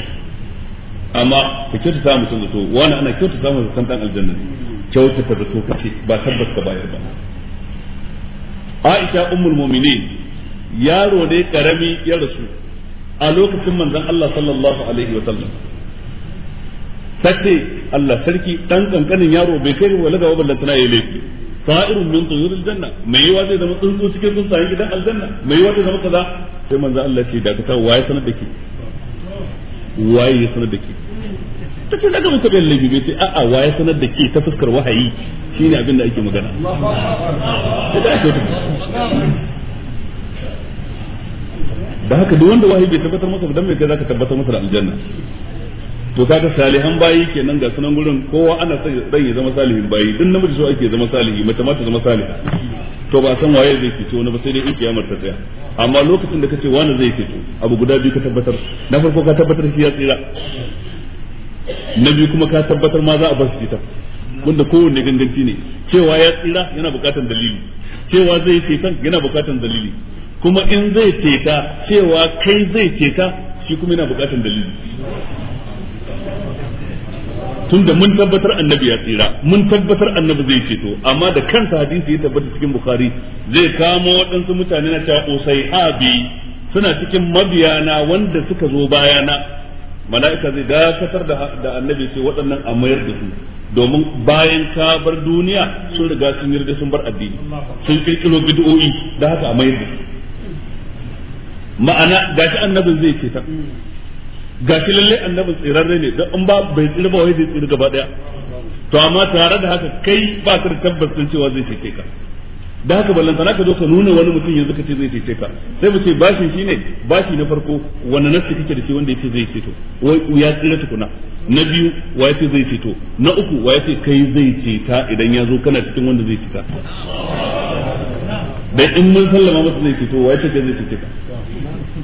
amma ka kyautata mutum zato wani ana kyautata masa zaton dan aljanna ne kyautata zato kace ba tabbas ka bayar ba Aisha ummul mu'minin yaro ne karami ya rasu a lokacin manzon Allah sallallahu alaihi wa sallam tace Allah sarki dan kankanin yaro bai kai wala ga waballan tana yayi laifi ta'irun min tuyuril janna mai yawa zai zama tsuntsu cikin tsuntsayen gidan aljanna mai yawa zai zama kaza sai manzon Allah ce da ka ta waye sanar da ke waye ya sanar da ke ta ce daga mutum yan laifi bai ce a'a waye sanar da ke ta fuskar wahayi shine abin da ake magana da haka duk wanda wahayi bai tabbatar masa ba dan me kai zaka tabbatar masa da aljanna to kaga salihan bayi kenan ga sunan gurin kowa ana son ran ya zama salihin bayi din namiji so ake zama salihi mace ma ta zama saliha to ba san waye zai ce wani ba sai dai in kiyamar ta tsaya amma lokacin da kace wani zai ce to abu guda biyu ka tabbatar na farko ka tabbatar shi ya tsira na biyu kuma ka tabbatar ma za a bar shi ta wanda kowanne ganganci ne cewa ya tsira yana bukatar dalili cewa zai ceton yana bukatar dalili kuma in zai ceta cewa kai zai ceta shi kuma yana bukatar dalili tunda mun tabbatar annabi ya tsira mun tabbatar annabi zai ceto amma da kansa hadisi ya tabbata cikin bukhari zai kamo waɗansu mutane na ta usaihabi suna cikin mabiyana wanda suka zo bayana mala'ika zai dakatar da annabi ce waɗannan a mayar da su domin bayan ka bar duniya sun riga sun yarda sun bar addini sun kirkiro bid'o'i da haka a mayar da su ma'ana gashi annabin zai ce ta gashi lalle annabin tsirarre ne don in ba bai tsira ba wai zai tsira gaba daya to amma tare da haka kai ba ka da tabbas din cewa zai cece ka da haka ballantana ka zo ka nuna wani mutum yanzu ka ce zai cece ka sai mu ce bashin shine bashi na farko wanda nafsi kake da shi wanda yace zai ceto wai ya tsira tukuna na biyu wa yace zai ceto na uku wa yace kai zai ceta idan ya zo kana cikin wanda zai ceta dan in mun sallama masa zai ceto wa yace kai zai cece ka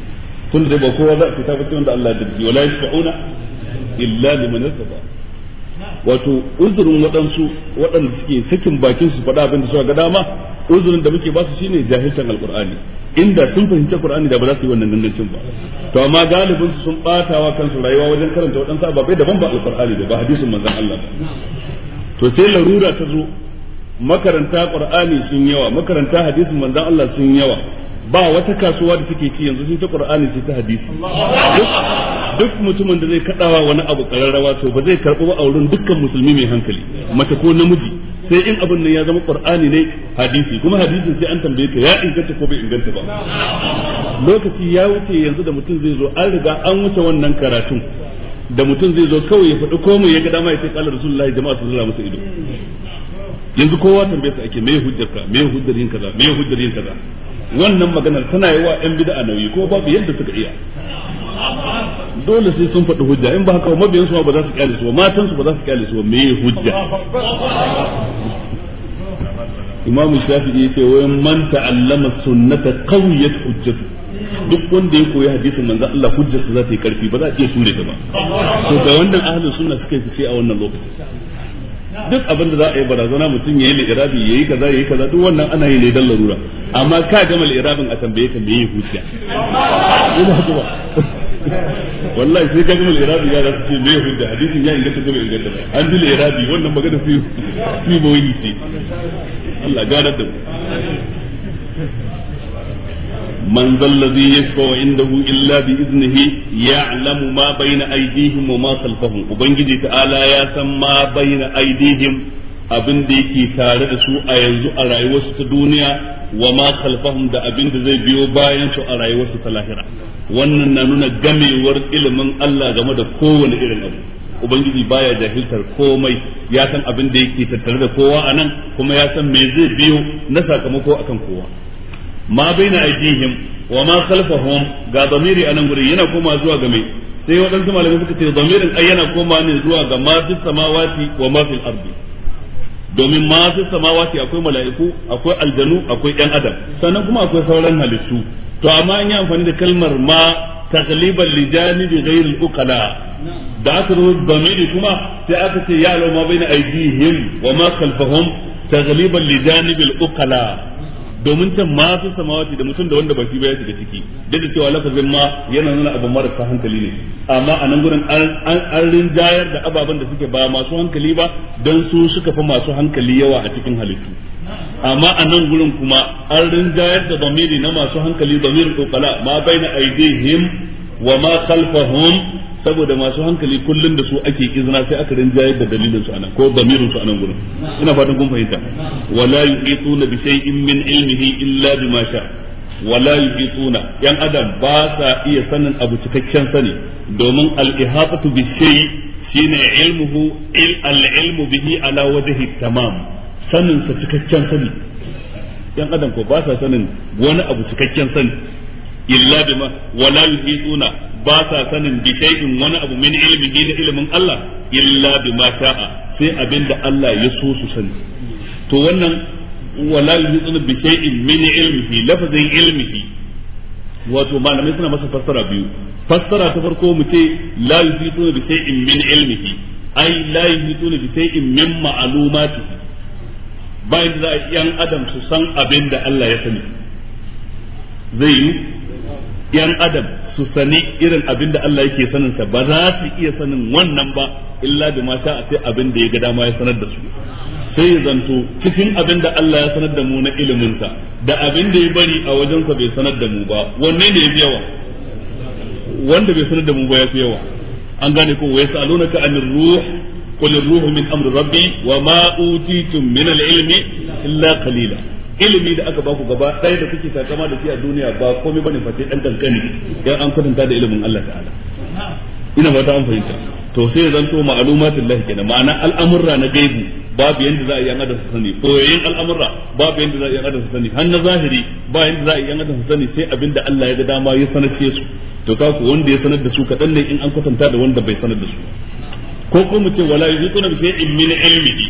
tun da ba kowa za a ce ta sai wanda Allah ya dace wala yashfa'una illa liman yasaba wato uzurin waɗanda suke sakin bakin su faɗa abin da suka ga dama uzurin da muke ba su shine jahiltan alqur'ani inda sun fahimci qur'ani da ba za su yi wannan gangancin ba to amma galibin su sun batawa kansu rayuwa wajen karanta waɗansu ababai daban ba alqur'ani ba hadisin manzon Allah ba to sai larura ta zo makaranta qur'ani sun yawa makaranta hadisin manzon Allah sun yawa ba wata kasuwa da take ci yanzu sai ta qur'ani sai ta hadisi duk mutumin da zai kadawa wani abu kararrawa to ba zai karbi ba auren dukkan musulmi mai hankali mace ko namiji sai in abin nan ya zama qur'ani ne hadisi kuma hadisin sai an tambaye ka ya inganta ko bai inganta ba lokaci ya wuce yanzu da mutum zai zo an riga an wuce wannan karatun da mutum zai zo kawai ya faɗi komai ya ga dama ya ce qala rasulullahi jama'a su zura masa ido yanzu kowa tambaye sa ake me hujjarka me hujjar yin kaza me hujjar yin kaza wannan maganar tana yi wa yan bid'a nauyi ko babu yadda suka iya dole sai sun faɗi hujja in ba haka mabiyan su ba za su kyale su ba matan su ba za su kyale su ba me hujja Imam Shafi'i yace wa man ta'allama sunnata qawiyat hujjatu duk wanda ya koyi hadisin manzo Allah hujjarsa za ta yi karfi ba za a iya ture ta ba to ga wannan ahlus sunna suka yi fice a wannan lokacin duk abin da za a yi barazana mutum yayi al-irabi yayi kaza duk wannan ana yi ne dan larura amma ka gama al-irabin a tambaye ka meye hujja ina haka wallahi sai ka gama al-irabi ya zasu ce meye hujja hadisin ya inganta ko bai inganta ba an ji al-irabi wannan magana sai boyi ce Allah gane da من ذا الذي يشفع عنده إلا بإذنه يعلم ما بين أيديهم وما خلفهم وبنجي تعالى يسمى ما بين أيديهم abin da yake tare da su a yanzu a rayuwarsu ta duniya wa ma khalfahum da abin da zai biyo bayan su a rayuwarsu ta lahira wannan na nuna gamewar ilimin Allah game da kowane irin abu ubangiji baya jahiltar komai ya san abin da yake tattare da kowa anan kuma ya san me zai biyo na sakamako akan kowa ma baina aydihim wa ma khalfahum ga damiri anan gurin yana koma zuwa ga mai sai waɗansu malamai suka ce damirin ai yana koma ne zuwa ga ma fis samawati wa ma fil ardi domin ma fis samawati akwai mala'iku akwai aljanu akwai ɗan adam sannan kuma akwai sauran halittu to amma an yi amfani da kalmar ma taghliban li janibi ghayr al uqala da aka zo damiri kuma sai aka ce ya ma baina aydihim wa ma khalfahum taghliban li janibi al uqala domin can ma fi samawati da mutum da wanda ba shi ba ya shiga ciki duk da cewa lafazin ma yana nuna abin marasa hankali ne amma a nan gurin an rinjayar da ababen da suke ba masu hankali ba don su suka fi masu hankali yawa a cikin halittu amma a nan gurin kuma an rinjayar da damiri na masu hankali damirin kokala ma baina aidihim wa ma khalfahum saboda masu hankali kullun da su ake izina sai aka rinjayar da dalilin su anan ko damirin su anan gurin ina fatan kun fahimta wala yuqituna bi shay'in min ilmihi illa bima sha wala yuqituna yan adam ba sa iya sanin abu cikakken sani domin al-ihatatu bi shay shine ilmuhu al-ilmu bihi ala wajhi tamam sanin sa cikakken sani yan adam ko ba sa sanin wani abu cikakken sani illa bima wala yuqituna ba sa sanin bi shay'in wani abu min ilmihi da ilimin Allah illa bima sha'a sai abinda Allah ya so su sani to wannan wala yuhituna bi shay'in min ilmihi lafazin ilmihi wato malamai suna masa fassara biyu fassara ta farko mu ce la yuhituna bi shay'in min ilmihi ai la yuhituna bi shay'in min ma'lumatihi bayan da yan adam su san abinda Allah ya sani zai yi yan adam su sani irin abin da Allah yake sanin sa ba za su iya sanin wannan ba illa bi ma sha sai abin da ya ga dama ya sanar da su sai ya zanto cikin abin da Allah ya sanar da mu na ilimin sa da abin da ya bari a wajen sa bai sanar da mu ba wanne ne yafi yawa wanda bai sanar da mu ba yafi yawa an gane ko wa yasalunaka anir ruh qul ar-ruhu min amri rabbi wa ma utitum min al-ilmi illa qalila ilimi da aka baku gaba ɗaya da kuke takama da shi a duniya ba komai bane face dan kankani dan an kwatanta da ilimin Allah ta'ala ina ba ta an fahimta to sai ya zanto ma'lumatul kenan ma'ana al'amurra na gaibu babu yanda za a yi an su sani koyoyin al'amurra babu yanda za a yi an su sani har na zahiri ba yanda za a yi an su sani sai abinda Allah ya ga dama ya sanar shi su to kaku wanda ya sanar da su kadan ne in an kwatanta da wanda bai sanar da su ko mu ce wala yuzuna bi shay'in min ilmihi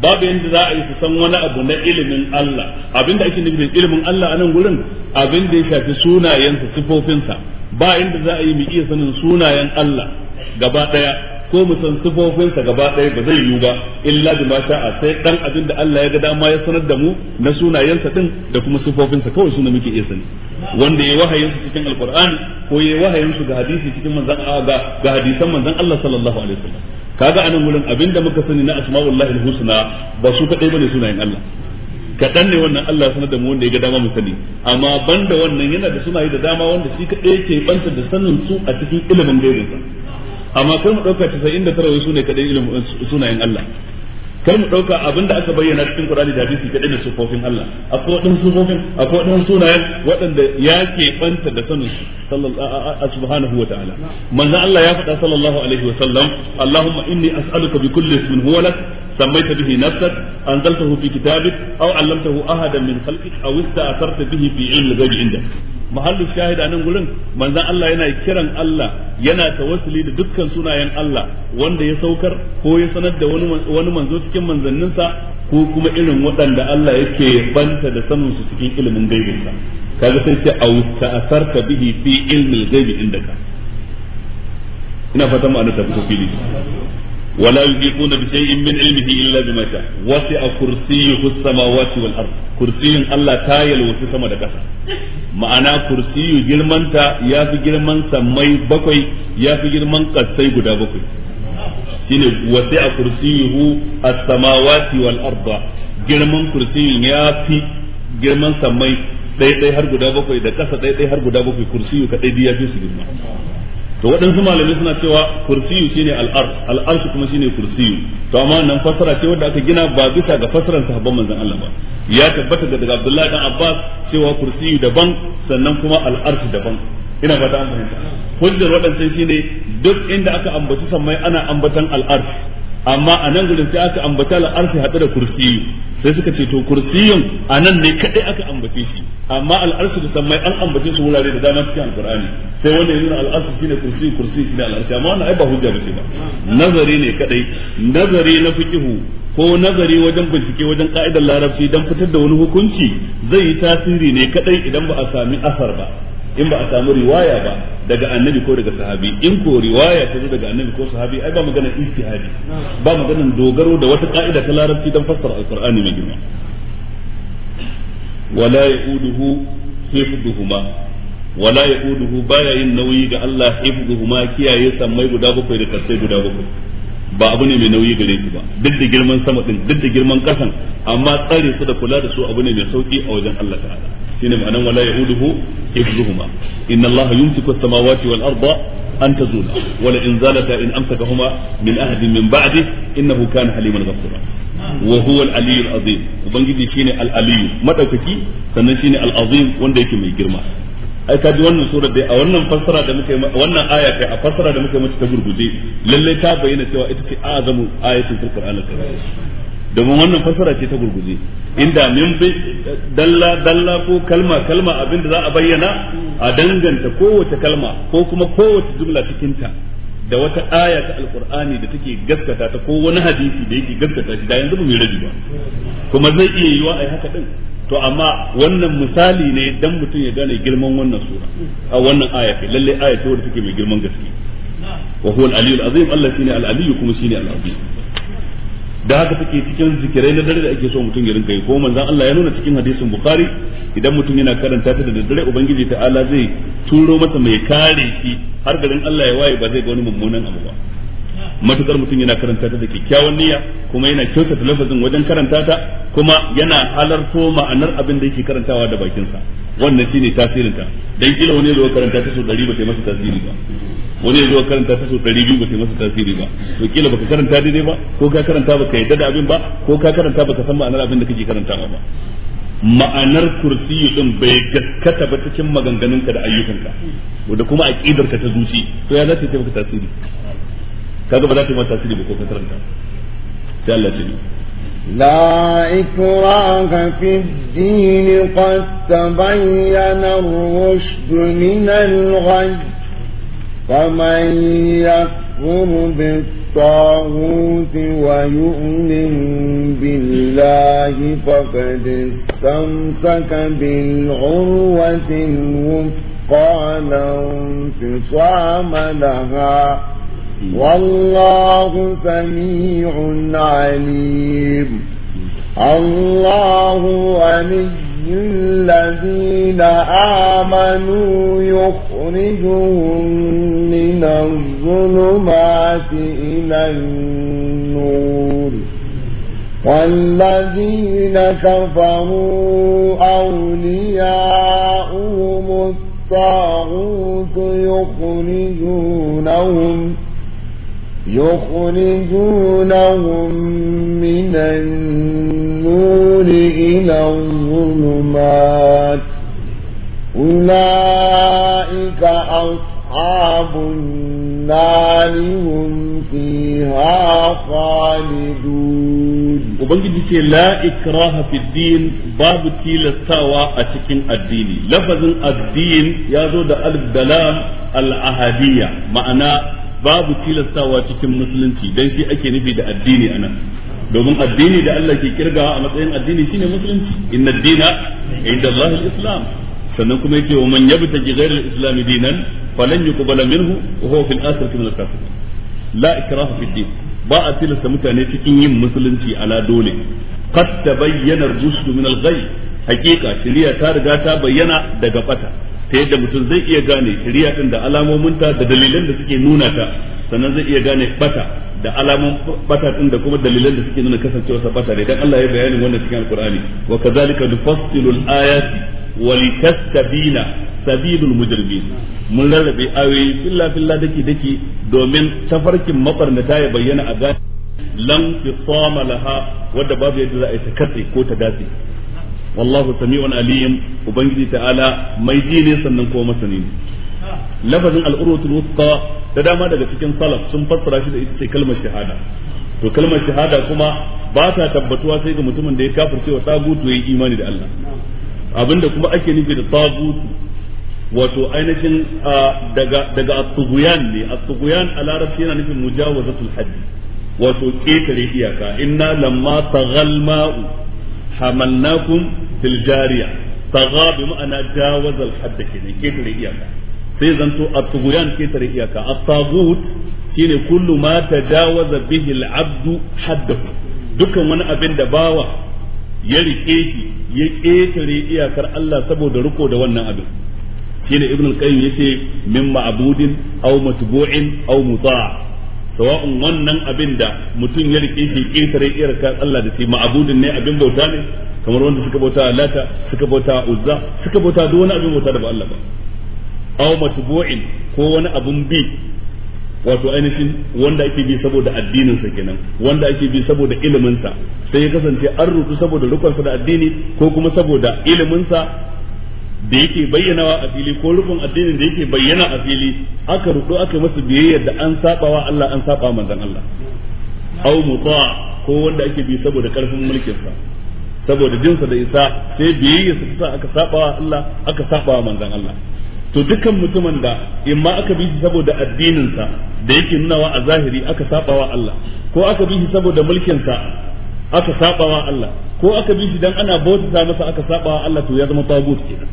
babu yanda za a yi su san wani abu na ilimin Allah. Abinda ake nufi da ilimin Allah a nan gurin abin da ya shafi sunayensa, sifofinsa. Ba inda za a yi mu iya sanin sunayen Allah gaba daya ko mu san sifofinsa gaba daya, ba zai yiwu ba illa bi ma sha'a, sai dan abin da Allah ya ga dama ya sanar da mu na sunayensa din da kuma sifofinsa, kawai suna muke iya sani. Wanda yayi wahayin su cikin alqur'ani ko yayi wahayin su ga hadisi cikin manzon ga hadisan manzon Allah sallallahu alaihi wasallam. Kaga anan gurin abinda muka sani na asma'ullahi al-husna ba su kadai bane sunayen Allah, kaɗan ne wannan Allah sanar da mu wanda ya ga dama mu sani, amma banda wannan yana da sunaye da dama wanda shi kaɗai yake banta da sanin su a cikin ilimin gaibinsa. Amma kar mu ɗauka 99 su ne kaɗai ilimin sunayen Allah. Kar mu ɗauka abinda aka bayyana cikin Qur'ani da hadisi kaɗai da sufofin Allah. Akwai waɗannan sufofin, akwai waɗannan sunayen waɗanda ya ke banta da sanin su subhanahu wa ta'ala. Manzon Allah ya faɗa sallallahu alaihi wa sallam, Allahumma inni as'aluka bi kulli ismin huwa lak سميت به نفسك أنزلته في كتابك أو علمته أحدا من خلقك أو استأثرت به في علم الغيب عندك. محل الشاهد أنا نقول من ذا الله ينا كرم الله ينا توسلي دكان سنايا الله وان ده يسوكر هو يسند ده وان منزوج كم من ذننسا هو كم علم وان ده الله يكي بنت ده سنوس سكين علم الغيب إنسا كذا سنتي أو استأثرت به في علم الغيب عندك. هنا فتم أنا تفكر فيه. ولا يحيطون بشيء من علمه إلا بما شاء وسع كرسيه السماوات والأرض. كرسي الله تايل وسما da ƙasa, ma'ana kursiyu girmanta ya fi girman sammai bakwai, ya fi girman ƙasai guda bakwai. Shine wasi'a kursiyuhu as-samawati wal arda, girman kursiyun ya fi girman sammai ɗaiɗai har guda bakwai da ƙasa ɗaiɗai har guda bakwai, kursiyu kaɗai ya fi su girma. To waɗansu malamai suna cewa kursiyu shine al'arsh kuma shine kursiyu. To amma nan fassara ce wadda aka gina ba bisa ga fassarar sahabban manzon Allah ba. Ya tabbata daga Abdullahi dan Abbas cewa kursiyu daban sannan kuma al'arsh daban. Ina fata an fahimta. Hujjar waɗancan shine duk inda aka ambaci sammai ana ambatan al'arsh, amma a nan gudun sai aka ambaci al'arshi haɗe da kursiyu, sai suka ce to kursiyun a nan ne kaɗai aka ambace shi, amma al'arshi da sammai an ambace su wurare da dama cikin alkur'ani, sai wanda yanzu al'arshi shine kursiyu shine al'arshi, amma wannan ai ba hujja bace ba, nazari ne kaɗai. Nazari na fiqhu ko nazari wajen bincike wajen ka'idar larabci dan fitar da wani hukunci zai yi tasiri ne kaɗai idan ba a sami asar ba, in ba a samu riwaya ba daga annabi ko daga sahabi. In ko riwaya ta zo daga annabi ko sahabi ai ba maganar ijtihadi, ba maganar dogaro da wata ka'ida ta larabci dan fassara alqur'ani mai girma. wala yauduhu hifdhuhuma, wala yauduhu baya yin nauyi ga Allah hifdhuhuma, kiyaye sammai guda bakwai da kasai guda bakwai, ba abu ne mai nauyi gare su ba, duk da girman sama din, duk da girman kasan, amma tsare su da kula da su abu ne mai sauki a wajen Allah ta'ala. shine ma'anan wala yauduhu hifdhuhuma, inna Allah yumsiku as-samawati wal arda an tazula wala in zalata in amsakahuma min ahadin min ba'di innahu kana haliman ghafura wa huwa al-aliyyul azim. Ubangiji shine al-aliyyu madaukaki, sannan shine al-azim wanda yake mai girma. ai ka ji wannan sura dai a wannan fassara da muke wannan aya kai a fassara da muke mata ta gurguje lalle ta bayyana cewa ita ce azamu ayatin fil qur'an al-karim, domin wannan fassara ce ta gurguje inda min bi dalla ko kalma abinda za a bayyana a danganta kowace kalma ko kuma kowace jumla cikin ta da wata aya ta alqur'ani da take gaskata ta ko wani hadisi da yake gaskata shi da yanzu ba mai rabi ba, kuma zai iya yiwa ai haka din. To amma wannan misali ne dan mutum ya gane girman wannan sura a wannan aya kai lalle aya ce wadda take mai girman gaske. Wa huwa al-aliyyul azim, Allah shine al-aliyyu kuma shine al-azim. Da haka take cikin zikirai na dare da ake so mutum ya rinka yi, ko manzon Allah ya nuna cikin hadisin Bukhari idan mutum yana karanta ta da daddare ubangiji ta'ala zai turo masa mai kare shi har garin Allah ya waye ba zai ga wani mummunan abu ba. Matukar mutum yana karanta ta da kyakkyawan niyya kuma yana kyautata lafazin wajen karanta ta kuma yana halarto ma'anar abin da yake karantawa da bakinsa, wannan shine tasirin ta. Dan kila wani zo karanta ta so 100 ba ta masa tasiri ba, wani zo karanta ta so 200 ba ta masa tasiri ba, to kila baka karanta daidai ba, ko ka karanta baka yadda da abin ba, ko ka karanta baka san ma'anar abin da kake karantawa ba. Ma'anar kursiyu din bai gaskata ba cikin maganganunka da ayyukanka da kuma aqidarka ta zuci, to ya za ta yi maka tasiri? kaga ba za ta yi mata tasiri ba ko ka karanta. Sai Allah ce لا إكراه في الدين قد تبين الرشد من الغي فمن يكفر بالطاغوت ويؤمن بالله فقد استمسك بالعروة الوثقى لا انفصام لها والله سميع عليم الله ولي الذين آمنوا يخرجهم من الظلمات إلى النور والذين كفروا أولياؤهم الطاغوت يخرجونهم من النور إلى الظلمات أولئك أصحاب النار هم فيها خالدون وبنجي لا إكراه في الدين باب تيلستاوى أتكين الدين لفظ الدين يزود ألف دلام الأهدية معنى babu tilastawa cikin musulunci dan shi ake nufi da addini anan domin addini da Allah ke kirgawa a matsayin addini shine musulunci inna ad-dina inda Allah al-islam sannan kuma yace wa man yabtaji ghayra al-islam dinan falan yuqbala minhu wa huwa fil akhirati min al-kafirin la ikraha fi din ba a tilasta mutane cikin yin musulunci ala dole qad tabayyana ar-rushd min al-ghay hakika shari'a ta riga ta bayyana daga bata ta yadda mutum zai iya gane shari'a din da alamominta da dalilan da suke nuna ta sannan zai iya gane bata da alamun bata din da kuma dalilan da suke nuna kasancewarsa bata ne dan Allah ya bayani wannan cikin alqur'ani wa kadhalika nufassilu al-ayati wa litastabina sabilul mujrimin mun rarrabe ayoyi filla daki domin tafarkin mabarnata ya bayyana a gane lam fisama laha wadda babu yadda za a yi ta katse ko ta dace wallahu sami'un alim ubangiji ta'ala mai ji ne sannan kuma masani ne lafazin al-urwatul wuthqa da dama daga cikin salaf sun fassara shi da ita ce kalmar shahada to kalmar shahada kuma ba ta tabbatuwa sai ga mutumin da ya kafirce wa tagutu yayi imani da Allah abinda kuma ake nufi da tagutu wato ainihin daga at-tughyan ne at-tughyan a larabci yana nufin mujawazatul hadd wato ketare iyaka inna lamma taghal ma'u hamalnakum fil jariya tagha bi ma'ana jawaza al hadd kenan ketare iyaka sai zanto at-tughyan ketare iyaka at-taghut shine kullu ma tajawaza bihi al-abdu haddahu dukkan wani abin da bawa ya rike shi ya ketare iyakar Allah saboda riko da wannan abin shine ibn al-qayyim yace min ma'budin aw matbu'in aw muta' sawa'un wannan abin da mutum ya rike shi ketare iyakar Allah da shi ma'budin ne abin bauta ne kamar wanda suka bauta Lata suka bauta Uzza suka bauta duk wani abin bauta da ba Allah ba aw matbu'in ko wani abun bi wato ainihin wanda ake bi saboda addinin sa kenan wanda ake bi saboda ilimin sa sai ya kasance an rutu saboda rukun sa da addini ko kuma saboda ilimin sa da yake bayyanawa a fili ko rukun addinin da yake bayyana a fili aka rudu aka masa biyayya da an sabawa Allah an saba manzon Allah aw muta ko wanda ake bi saboda karfin mulkin sa saboda jinsa da isa sai biyayya sa sa aka sabawa Allah aka sabawa manzon Allah to dukkan mutumin da imma aka bi shi saboda addinin sa da yake nunawa a zahiri aka sabawa Allah ko aka bi shi saboda mulkin sa aka sabawa Allah ko aka bi shi dan ana bautata masa aka sabawa Allah to ya zama tagut kenan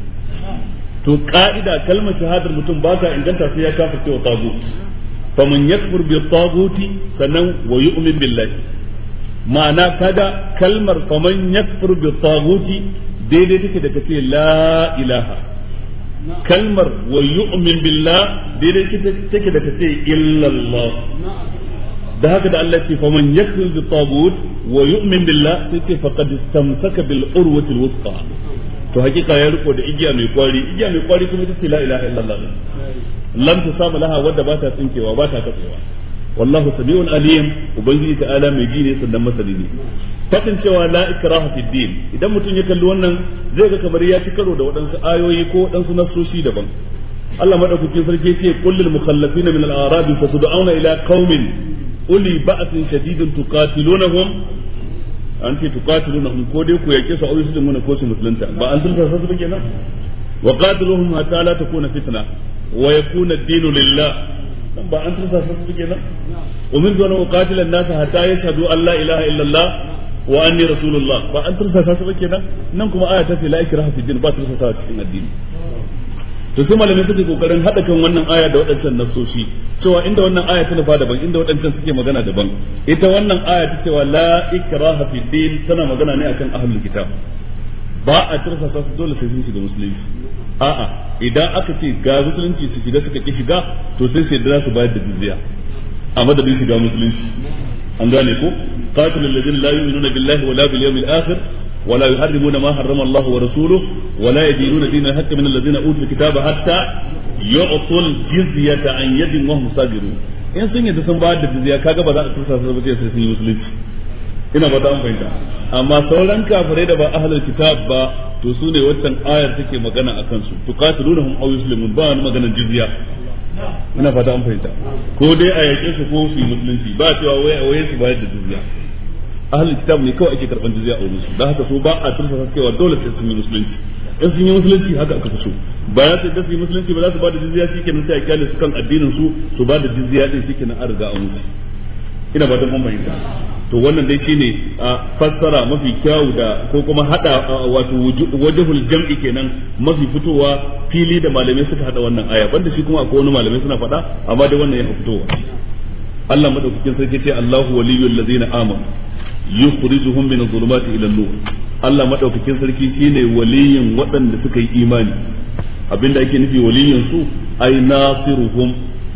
to ka'ida kalmar shahadar mutum ba ta inganta sai ya kafirce wa tagut faman yakfur bi taguti sannan wa yu'min billahi ma'ana kada kalmar faman yakfur bi taguti daidai take da kace la ilaha kalmar wa yu'min billah daidai take da kace illa Allah da haka da Allah ce faman yakfur bi tagut wa yu'min billah sai ce faqad istamsaka bil urwati al wuthqa to hakika ya riko da igiya mai kwari kuma ita ce la ilaha illallah lam tusamu laha wadda ba ta tsinkewa ba ta katsewa wallahu sami'un alim ubangiji ta'ala mai ji ne sannan masani ne fadin cewa la ikraha fid din idan mutum ya kalli wannan zai ga kamar ya ci karo da waɗansu ayoyi ko waɗansu nasoshi daban Allah madaukakin sarki ce qul lil mukhallafina min al-a'rab satud'auna ila qaumin uli ba'sin shadidin tuqatilunahum an ce tuqatilunahum ko dai ku yake su aure su da mun ko su musulunta ba an tulsa su ba kenan wa qatiluhum hatta la takuna fitna wa yakuna ad-dinu lillah ba an tursa su kenan umirtu an uqatila an-nas hatta yashhadu an la ilaha illa Allah wa anni rasulullah ba an tursa su kenan nan kuma aya ta ce la ikraha fi din ba tursa cikin addini to sai malamai suke kokarin hada kan wannan aya da waɗancan nassoshi cewa inda wannan aya ta nufa daban inda waɗancan suke magana daban ita wannan aya ta cewa la ikraha fi din tana magana ne akan ahlul kitab ba a tirsasa su dole sai sun shiga musulunci a'a idan aka ce ga musulunci su shiga suka ki shiga to sai da su bayar da jizya a madadin shiga musulunci an gane ko qatilul ladina la yu'minuna billahi wala bil yawmil akhir ولا يحرمون ما حرم الله ورسوله ولا يدينون دين الحق من الذين اوتوا الكتاب حتى يعطوا الجزية عن يد وهم صاغرون in sun yadda sun bayar da jizya kaga ba za a tursa su ba sai sun yi musulunci ina ba ta fahimta amma sauran kafirai da ba ahlul kitab ba to su ne waccan ayar take magana akan su tuqatilunhum aw yuslimun ba wani maganar jizya ina fata an fahimta ko dai a yake su ko su yi musulunci ba cewa waye su bayar da jizya ahlul kitab ne kawai ake karban jizya a wurin su dan haka su ba a tursasa cewa dole sai sun yi musulunci in sun yi musulunci haka aka fito ba za su da su yi musulunci ba za su ba da jizya shikenan sai a kyale su kan addinin su ba da jizya din shikenan an riga an wuce ina ba dan fahimta to wannan dai shine fassara mafi kyau da ko kuma hada wato wajhul jam'i kenan mafi fitowa fili da malamai suka hada wannan aya banda shi kuma akwai wani malamai suna faɗa amma dai wannan ya fitowa Allah madaukakin sarki ce Allahu waliyyul ladzina amanu yukhrijuhum min adh-dhulumati ila an-nur Allah madaukakin sarki shine waliyin waɗanda suka yi imani abinda ake nufi waliyin su ay nasiruhum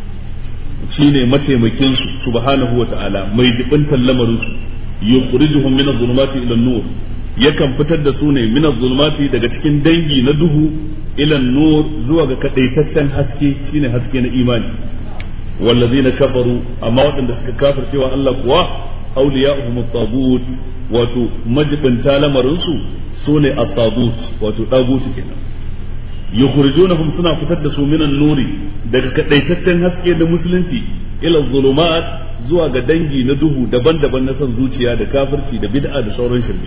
shine mataimakin su subhanahu wata'ala mai jibintan lamarin su yukhrijuhum min adh-dhulumati ila an-nur yakan fitar da su ne min adh-dhulumati daga cikin dangi na duhu ila an-nur zuwa ga kadaitaccen haske shine haske na imani wallazina kafaru amma waɗanda suka kafircewa Allah kuwa awliya'uhum at-tagut wato majibinta lamarin su sune at-tagut wato dagutu kenan yukhrijunahum suna fitar da su minan nuri daga kadaitaccen haske da musulunci ila zulumat zuwa ga dangi na duhu daban-daban na san zuciya da kafirci da bid'a da sauran shirme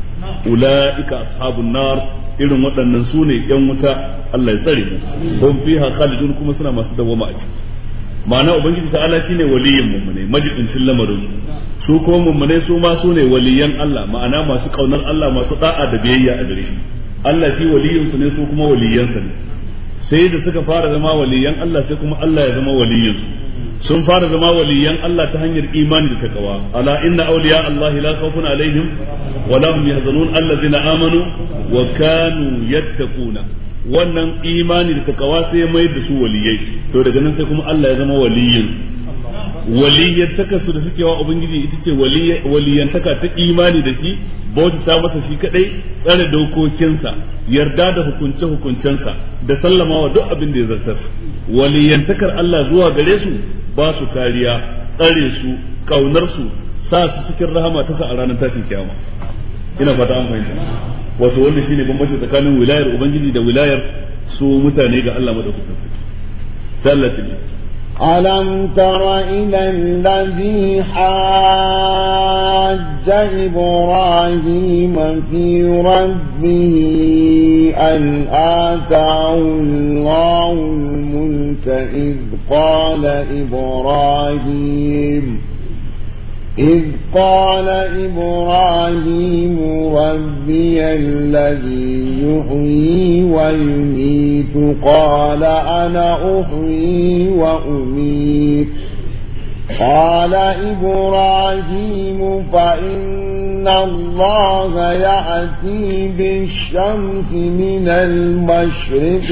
ulaika ashabun nar irin waɗannan sune yan wuta Allah ya tsare mu hum fiha khalidun kuma suna masu dawama a ciki ma'ana ubangiji ta'ala shine waliyin mummune majibincin lamarin su ko mummune su ma sune waliyan Allah ma'ana masu kaunar Allah masu da'a da biyayya a gare shi Allah shi waliyin su ne su kuma waliyan sa ne sai da suka fara zama waliyan Allah sai kuma Allah ya zama waliyin su sun fara zama waliyan Allah ta hanyar imani da takawa ala inna awliya Allah la khawfun alaihim wa la hum yahzanun allazina amanu wa kanu yattaquna wannan imani da takawa sai ya mai da su waliyai to daga nan sai kuma Allah ya zama waliyin waliyyantaka su da suke wa ubangiji ita ce waliyantaka ta imani da shi bauta ta masa shi kadai tsare dokokinsa yarda da hukunce hukuncensa da sallama wa duk abin da ya zartar waliyantakar Allah zuwa gare su ba su kariya tsare su kaunar su sa su cikin rahama ta sa a ranar tashin kiyama ina fata an fahimta wato wannan shine bambanci tsakanin wilayar ubangiji da wilayar su mutane ga Allah madaukakin sarki ألم تر إلى الذي حاج إبراهيم في ربه أن آتاه الله الملك إذ قال إبراهيم ربي الذي يحيي ويميت قال أنا أحيي وأميت قال إبراهيم فإن الله يأتي بالشمس من المشرق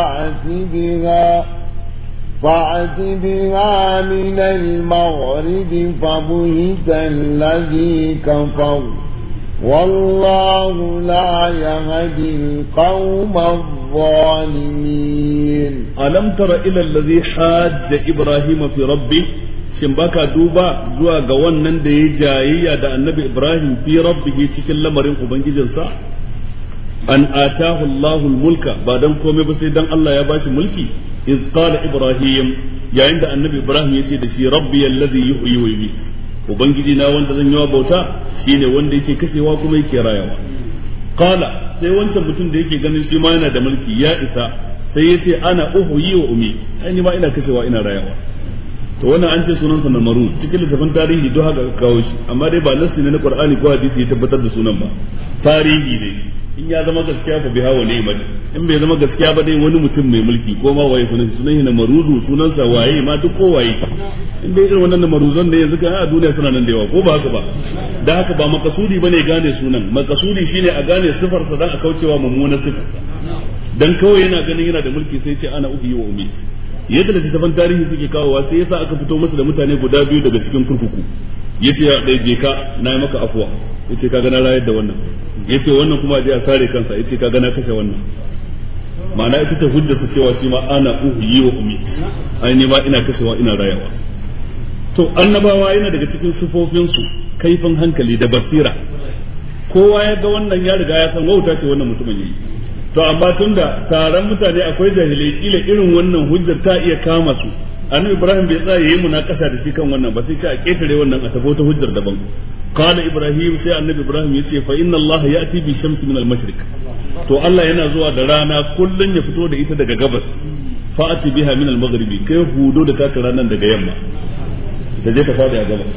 فأت بها من المغرب فبهت الذي كفر والله لا يهدي القوم الظالمين ألم تر إلى الذي حاج إبراهيم في ربه shin baka duba zuwa ga wannan da ya jayayya da annabi Ibrahim fi rabbihi cikin lamarin ubangijinsa an atahu Allahul mulka ba dan komai ba sai dan Allah ya bashi mulki iz qala Ibrahim yayin da annabi Ibrahim yace da shi rabbi alladhi yuhyi wa yumiit ubangiji na wanda zan yi wa bauta shine wanda yake kashewa kuma yake rayawa qala sai wancan mutum da yake ganin shi ma yana da mulki ya isa sai yace ana uhyi wa umiit ai ni ma ina kashewa ina rayawa to wannan an ce sunansa namrud cikin littafin tarihi don haka kawo shi amma dai ba nassi ne na Qur'ani ko hadisi ya tabbatar da sunan ba tarihi ne in ya zama gaskiya fa biha wa ni'mat in bai zama gaskiya ba dai wani mutum mai mulki ko ma waye sunan namrudu sunansa waye ma duk ko waye in dai irin wannan namruzan da yanzu kan a duniya suna nan da yawa ko ba haka ba dan haka ba makasudi bane gane sunan makasudi shine a gane sifar sa dan a kaucewa mummunar sifar sa dan kawai yana ganin yana da mulki sai ce ana uhi wa umit yadda da littafin tarihi suke kawowa sai yasa aka fito masa da mutane guda biyu daga cikin kurkuku yace ya dai je ka na yi maka afwa yace kaga na rayar da wannan yace wannan kuma je a sare kansa yace kaga na kashe wannan ma'ana ita ce hujjar sa cewa shi ma ana uhi wa umit ai ne ma ina kashewa ina rayawa to annabawa yana daga cikin sifofin su kaifin hankali da basira kowa ya ga wannan ya riga ya san wauta ce wannan mutumin yayi to amma tunda taron mutane akwai jahilai kila irin wannan hujjar ta iya kama su annabi Ibrahim bai tsaya yayi munakasha da shi kan wannan ba sai ce a ketare wannan a tafi ta hujjar daban qala Ibrahim sai annabi Ibrahim yace fa inna Allah ya'ti bi shamsi min al-mashriq to Allah yana zuwa da rana kullun ya fito da ita daga gabas fa'ati biha min al-maghribi kai hudo da taka ranan daga yamma ta je ta fada a gabas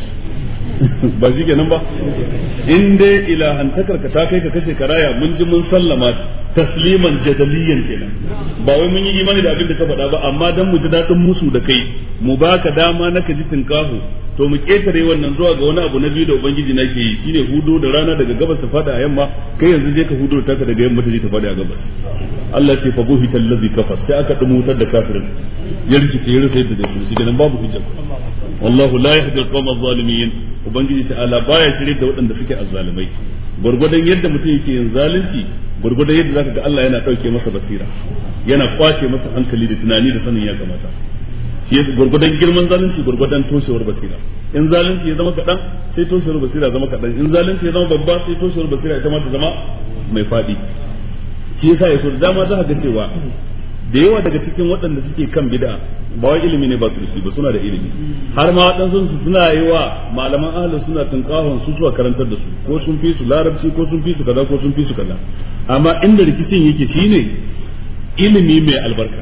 ba shi kenan ba in dai ilahantakar ka ta kai ka kashe karaya mun ji mun sallama tasliman jadaliyan kenan ba wai mun yi imani da abin da ka faɗa ba amma dan mu ji daɗin musu da kai mu baka dama na ka ji tinkahu to mu ketare wannan zuwa ga wani abu na biyu da ubangiji na ke yi shine hudo da rana daga gabas ta fada a yamma kai yanzu je ka hudo ta daga yamma ta je ta fada a gabas Allah ce fa buhital ladhi kafar sai aka dumutar da kafirin ya rikice ya rufe yadda zai shi kenan babu hujja wallahu la yahdi al-qawma adh-dhalimin ubangiji ta'ala baya shirye da waɗanda suke azzalimai gurgudan yadda mutum yake yin zalunci gurgudan yadda zaka ga Allah yana dauke masa basira yana kwace masa hankali da tunani da sanin ya kamata shi gurgudan girman zalunci gurgudan toshewar basira in zalunci ya zama kadan sai toshewar basira zama kadan in zalunci ya zama babba sai toshewar basira ita ma ta zama mai fadi shi yasa yaso da dama za ka ga cewa da yawa daga cikin waɗanda suke kan bid'a ba wai ilimi ne ba su da shi ba suna da ilimi har ma waɗansu su suna yi wa malaman ahlus suna tunkahon su suka karantar da su ko sun fi su larabci ko sun fi su kaza ko sun fi su kaza amma inda rikicin yake shine ilimi mai albarka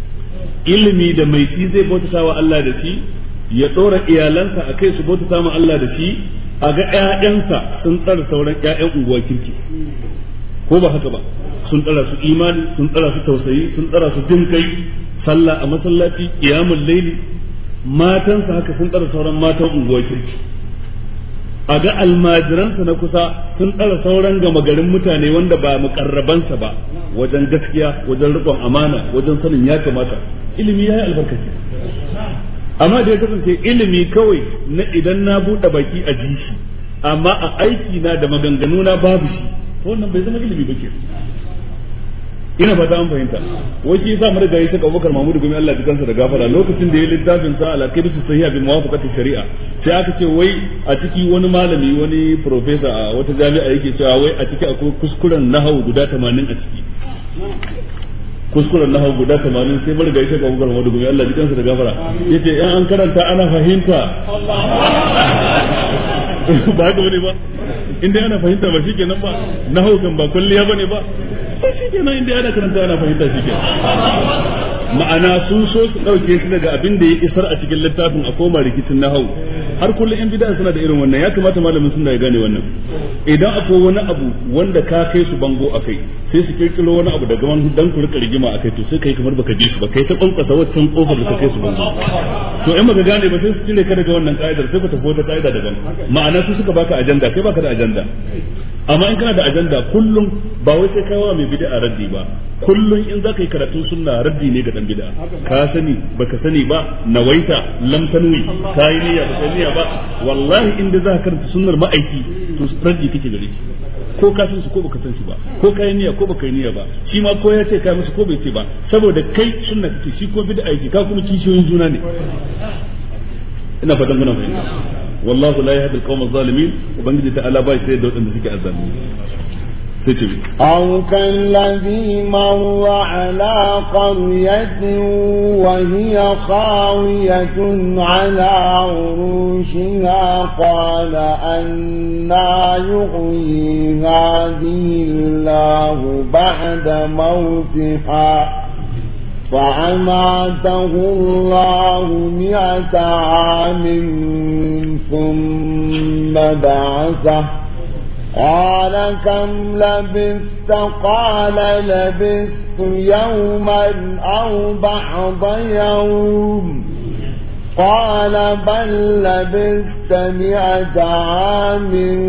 ilimi da mai shi zai bautata wa Allah da shi ya ɗora iyalansa a kai su bautata ma Allah da shi a ga ƴaƴansa sun tsara sauran ƴaƴan unguwa kirki ko ba haka ba sun tsara su imani sun tsara su tausayi sun tsara su jin kai sallah a masallaci qiyamul layli matansa haka sun tsara sauran matan unguwa kirki a ga almajiransa na kusa sun tsara sauran gama garin mutane wanda ba mukarrabansa ba wajen gaskiya wajen riƙon amana wajen sanin ya kamata ilimi yayi albarkaci amma da ya kasance ilimi kawai na idan na buɗe baki a ji shi amma a aiki na da maganganu na babu shi wannan bai zama ilimi ba ke ina fata an fahimta wai shi yasa mun ga yi saka Abubakar Mahmud gumi Allah ji kansa da gafara lokacin da ya littafin sa al-aqidatu sahiha bi muwafaqati shari'a sai aka ce wai a ciki wani malami wani professor a wata jami'a yake cewa wai a ciki akwai kuskuren nahwu guda 80 a ciki kuskuren nahwu guda 80 sai mun ga yi saka Abubakar Mahmud gumi Allah ji kansa da gafara yace in an karanta ana fahimta ba ga wani ba inda ana fahimta ba shikenan ba nahwu kan ba kulliya bane ba sai shikenan inda ana karanta ana fahimta shikenan ma'ana sun so su dauke shi daga abin da ya isar a cikin littafin a koma rikicin nahwu har kullum in bid'a suna da irin wannan ya kamata malamin sunna ya gane wannan idan akwai wani abu wanda ka kai su bango akai sai su kirkiro wani abu daga wani dan ku rika rigima akai to sai kai kamar baka ji su ba kai ta kankasa waccan kofar da ka kai su bango to in baka gane ba sai su cire ka daga wannan kaidar sai ku tafi wata kaida daban ma'ana su suka baka ajanda kai baka da ajanda amma in kana da ajanda kullum ba wai sai kai wa mai bid'a raddi ba kullum in zaka yi karatun sunna raddi ne ga dan bid'a ka sani baka sani ba nawaita lam tanwi kai niyya baka niyya ba wallahi inda zaka karanta sunnar ma'aiki to raddi kake gare shi ko ka san su ko baka san shi ba ko kai niyya ko baka niyya ba shi ma ko ya ce kai musu ko bai ce ba saboda kai sunna kake shi ko bid'a yake ka kuma kishiyoyin juna ne ina fatan kuna fahimta wallahu la yahdi al-qawm adh-dhalimin ubangiji ta'ala bai sai da wadanda suke azzalimi sai ce aw kallazi marra ala qaryatin wa hiya khawiyatun ala urushiha qala anna yuhyi hadhihi Allahu ba'da mawtiha فأماته الله 100 عام ثم بعثه قال كم لبثت قال لبثت يوما أو بعض يوم قال بل لبثت 100 عام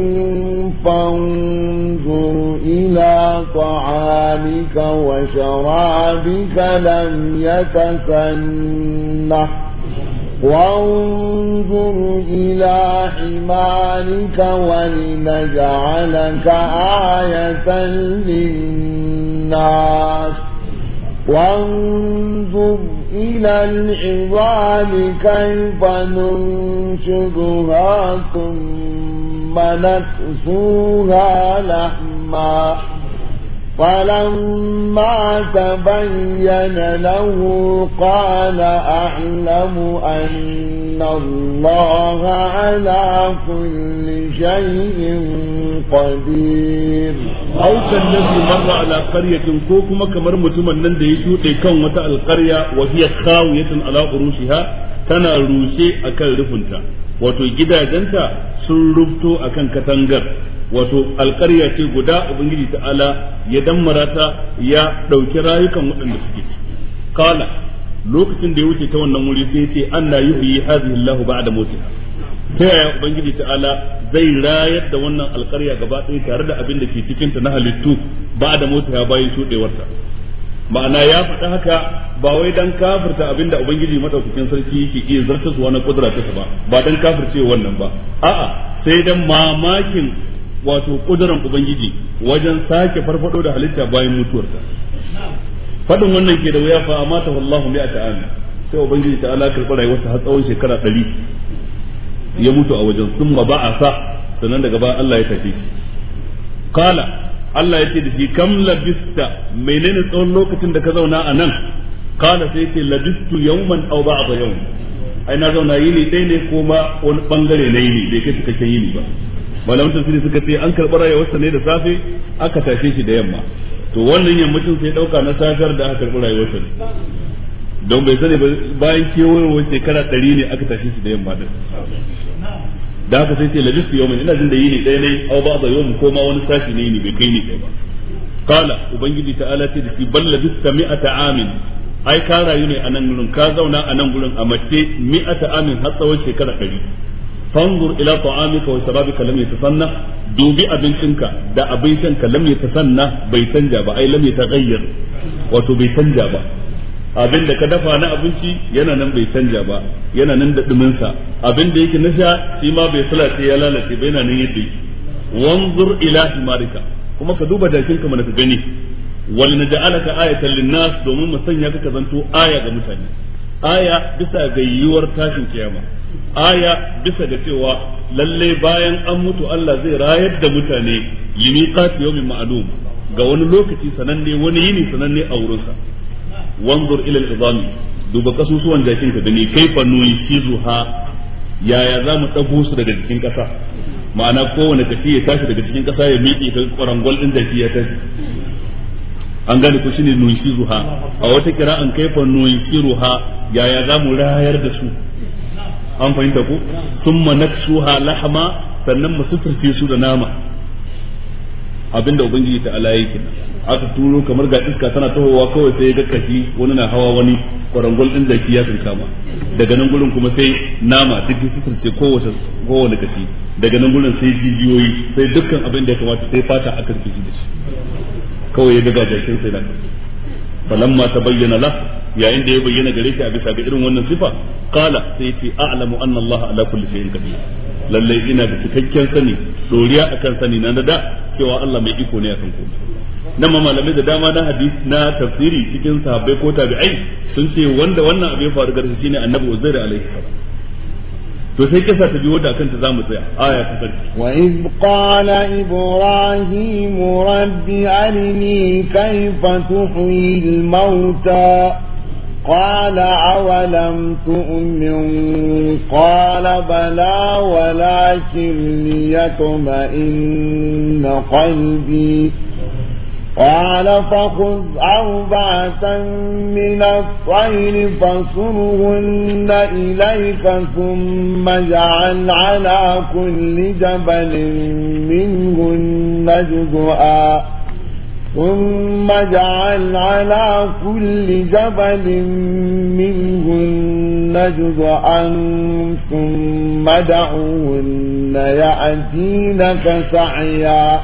فانظر إلى طعامك وشرابك لم يتسنه وانظر إلى حمارك ولنجعلك آية للناس وانظر إلى العظام كيف ننشدها ثم نكسوها لحما فلما تبين له قال أعلم أن الله على كل شيء قدير أو كالذي مر على قرية كوكما كمر متمنى يشوط كون وتا القرية وهي خاوية على عروشها تنا روشي أكل رفنتا wato gidajenta sun rubto akan katangar wato alƙarya ce guda ubangiji ta'ala ya dammara ta ya ɗauki rayukan waɗanda suke ci kala lokacin da ya wuce ta wannan wuri sai ya ce anna yuhyi hadhihi Allahu ba'da mautiha ta yaya ubangiji ta'ala zai rayar da wannan alƙarya gaba ɗaya tare da abin da ke cikin ta na halittu ba'da mautiha bayan shuɗewarta ma'ana ya faɗi haka ba wai dan kafirta abin da ubangiji madaukakin sarki yake iya zartaswa na kudura ta ba dan kafirce wannan ba a'a sai dan mamakin wato kuduran ubangiji wajen sake farfado da halitta bayan mutuwarta fadin wannan ke da wuya fa amata wallahu mi'ata amin sai ubangiji ta ala karɓi rayuwarsa har tsawon shekara 100 ya mutu a wajen summa ba'asa sannan daga baya Allah ya tashe shi qala Allah ya ce da shi kam labista menene tsawon lokacin da ka zauna a nan qala sai ya ce labistu yawman aw ba'da yawm ai na zauna yini ɗaya ne ko ma wani bangare na yini bai kai cikakken yini ba malamin tafsiri suka ce an karɓi rayuwarsa ne da safe aka tashe shi da yamma to wannan yammacin sai ɗauka na safiyar da aka karɓi rayuwarsa ne don bai sani bayan kewayowar shekara 100 ne aka tashe shi da yamma din da haka sai ce labistu yawmin ina jin da yini ɗaya ne aw ba'da yawm ko ma wani sashi ne yini bai kai ni ɗaya ba qala ubangiji ta'ala ce da shi bal labista 100 amin ai ka rayu ne a nan gurin ka zauna a nan gurin a mace 100 amin har tsawon shekara 100 fanzur ila ta'amika wa sharabika lam yatasanna dubi abincinka da abin shanka lam yatasanna bai canja ba ai lam yataghayyar wato bai canja ba abin da ka dafa na abinci yana nan bai canja ba yana nan da dumin sa abin da yake na sha shi ma bai salace ya lalace ba yana nan yadda yake wanzur ila himarika kuma ka duba jakinka mana ka gani wal naj'alaka ayatan linnas domin mu sanya ka zanto aya ga mutane aya bisa ga yiwuwar tashin kiyama aya bisa ga cewa lalle bayan an mutu Allah zai rayar da mutane limiqati yawmin ma'lum ga wani lokaci sananne wani yini sananne a wurinsa wanzur ila al-idami duba kasusuwan jakin ka gani kaifa nuishizuha yaya zamu dago su daga jikin kasa ma'ana kowane kashi ya tashi daga cikin kasa ya miƙe ka kwarangwal din jaki ya tashi an gane ku shine nuishizuha a wata kira'an kaifa nuishiruha yaya zamu rayar da su an fahimta ku summa naksuha lahma sannan mu suturce su da nama abinda ubangiji ta ala yake aka turo kamar ga iska tana tahowa kawai sai ga kashi wani na hawa wani kwarangol din jaki ya kama daga nan gurin kuma sai nama duk suturce kowane kashi daga nan gurin sai jijiyoyi sai dukkan abin da ya kamata sai fata aka rufe shi da shi kawai ya daga jakin sai nan falamma tabayyana la yayin da ya bayyana gare shi a bisa ga irin wannan sifa qala sai yace a'lamu anna Allah ala kulli shay'in qadir lalle ina da cikakken sani doriya akan sani na da cewa Allah mai iko ne akan komai nan ma malamai da dama na hadisi na tafsiri cikin sahabbai ko tabi'ai sun ce wanda wannan abu ya faru gare shi shine annabi Uzair alaihi salam to sai kisa ta biyo da akan ta zamu tsaya aya ta karshe wa id qala ibrahim rabbi arini kayfa tuhyil mauta قال أولم تؤمن قال بلى ولكن ليطمئن قلبي قال فخذ أربعة من الطير فصرهن إليك ثم اجعل على كل جبل منهن جزءا ثم دعوهن يأتينك سعيا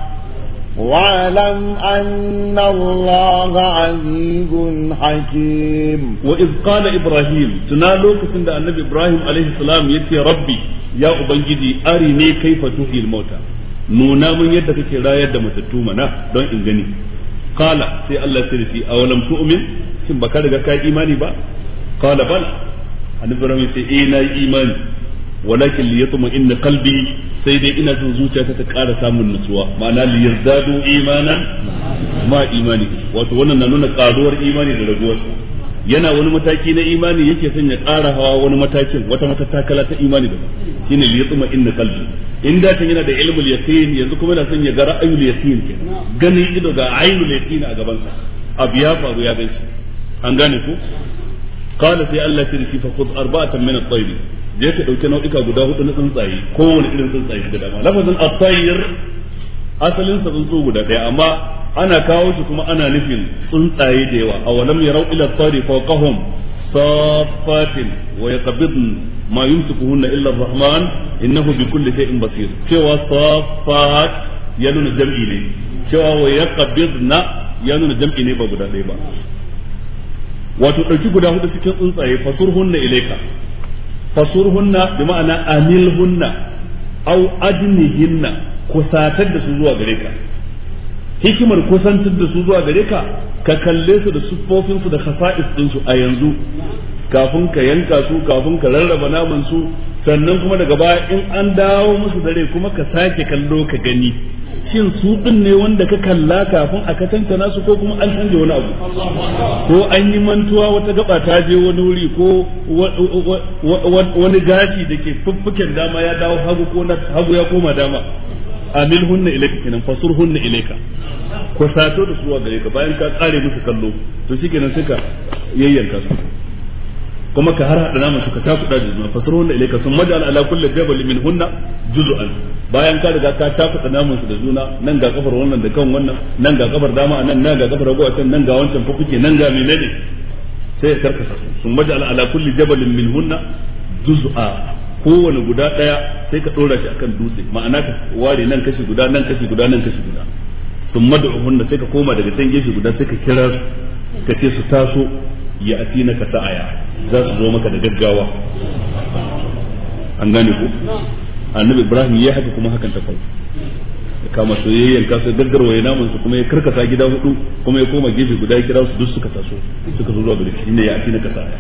واعلم أن الله عزيز حكيم. وإذ قال إبراهيم تنالوك سند النبي إبراهيم عليه السلام يتي ربي يا أبنجي أرني كيف تحيي الموتى nuna mun yadda kake rayar da matattu mana don in gani. Qala sai Allah sai shi awalam tu'min shin baka riga ka imani ba? Qala bal annabi Ibrahim sai na yi imani walakin liyatma inna qalbi sai dai ina son zuciyata ta ƙara samun nutsuwa ma'ana liyazdadu imanan ma imani wato wannan na nuna ƙaruwar imani da raguwarsa yana wani mataki na imani yake son ya ƙara hawa wani matakin wata matattakala ta imani da shine liyatma inna qalbi inda tan yana da ilmul yaqin yanzu kuma yana son ya ga ra'ayul yaqin kenan ganin ido ga ainul yaqin a gaban sa abu ya faru ya gaishe an gane ku qala sai Allah ya ce fa khudh arba'atan min at-tayr je ka dauke nau'ika guda hudu na tsuntsaye kowane irin tsuntsaye da dama lafazin at-tayr asalin sa tsuntsu guda daya amma ana kawo shi kuma ana nufin tsuntsaye da yawa awalam yarau ila at-tayr fawqahum saffatin wa yaqbidn ma yumsikuhunna illa ar-rahman innahu bikulli shay'in basir cewa saffat ya nuna jam'i ne cewa wa yaqbidna ya nuna jam'i ne ba guda ɗaya ba wato dauki guda hudu cikin tsuntsaye fasurhunna ilayka fasurhunna bi ma'ana amilhunna aw adnihinna kusatar da su zuwa gare ka hikimar kusantar da su zuwa gare ka ka kalle su da siffofin su da khasa'is din su a yanzu kafin ka yanka su kafin ka rarraba naman su sannan kuma daga baya in an dawo musu dare kuma ka sake kallo ka gani shin su din ne wanda ka kalla kafin a cancana su ko kuma an canje wani abu ko an yi mantuwa wata gaba ta je wani wuri ko wani gashi da ke fuffuken dama ya dawo hagu ko na hagu ya koma dama amilhunna ilayka kenan fasurhunna ilayka ko sato da suwa gare ka bayan ka kare musu kallo to shikenan sai ka yayyanka su kuma ka har hada naman su ka cakuɗa da juna fasurhunna ilayka sun majal ala kulli jabal minhunna juz'an bayan ka riga ka cakuɗa naman su da juna nan ga kafar wannan da kan wannan nan ga kafar dama nan ga kafar rago a can nan ga wancan fukuke nan ga menene sai ka karkasa su sun majal ala kulli jabalin minhunna juz'a kowane guda daya sai ka dora shi akan dutse ma'ana ka ware nan kashi guda nan kashi guda nan kashi guda sun mad'uhunna sai ka koma daga can gefe guda sai ka kira su ka ce su taso ya atina ka sa'aya za su zo maka da gaggawa an gane ku annabi Ibrahim ya haka kuma hakan ta faru kama soyayyen kasu gaggarwaye namun su kuma ya karkasa gida hudu kuma ya koma gefe guda ya kira su duk suka taso suka zo zuwa gare shi inda ya atina ka sa'aya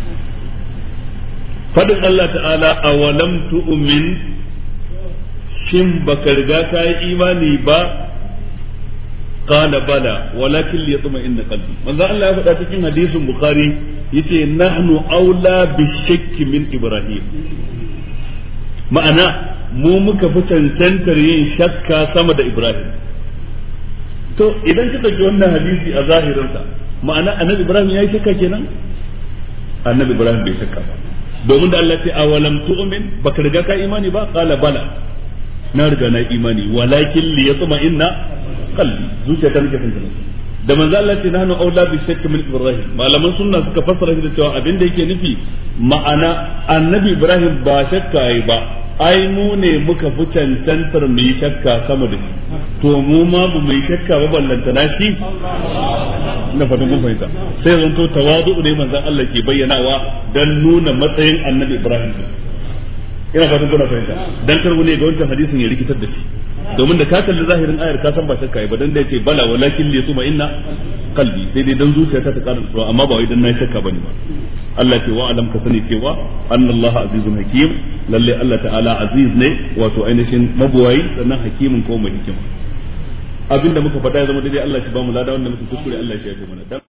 fadin Allah ta'ala awalam tu'min shin baka riga ka yi imani ba qala bala walakin liyatma'inna qalbi manzo Allah ya faɗa cikin hadisin bukhari yace nahnu aula bishakki min ibrahim ma'ana mu muka fi cancantar yin shakka sama da ibrahim to idan ka dauki wannan hadisi a zahirinsa ma'ana annabi ibrahim yayi shakka kenan annabi ibrahim bai shakka ba domin da Allah ce a walam tu'min baka riga ka imani ba qala bala na riga na imani walakin li yatma inna qalbi zuciyata nake son ta da manzo Allah ce nahnu aula bi shakk min ibrahim malaman sunna suka fassara shi da cewa abin da yake nufi ma'ana annabi ibrahim ba shakka yi ba ai mu ne muka fi cancantar mu yi shakka sama da shi to mu ma bu mu yi shakka ba ballantana shi na fatan kun fahimta sai zanto tawadu ne manzon Allah ke bayyanawa dan nuna matsayin annabi Ibrahim ina fatan kuna fahimta dan karbu ne ga wancan hadisin ya rikitar da shi domin da ka kalli zahirin ayar ka san ba shakka ba dan da yace bala walakin li yatuma inna qalbi sai dai dan zuciyata ta ƙara tsoro amma ba wai dan nayi shakka bane ba Allah ce wa alam ka sani cewa annallaha azizun hakim lalle Allah ta'ala aziz ne wato ainihin mabuwayi sannan hakimin ko mai hikima abinda muka faɗa ya zama daidai Allah shi ba mu lada wanda muka kuskure Allah shi ya fi mana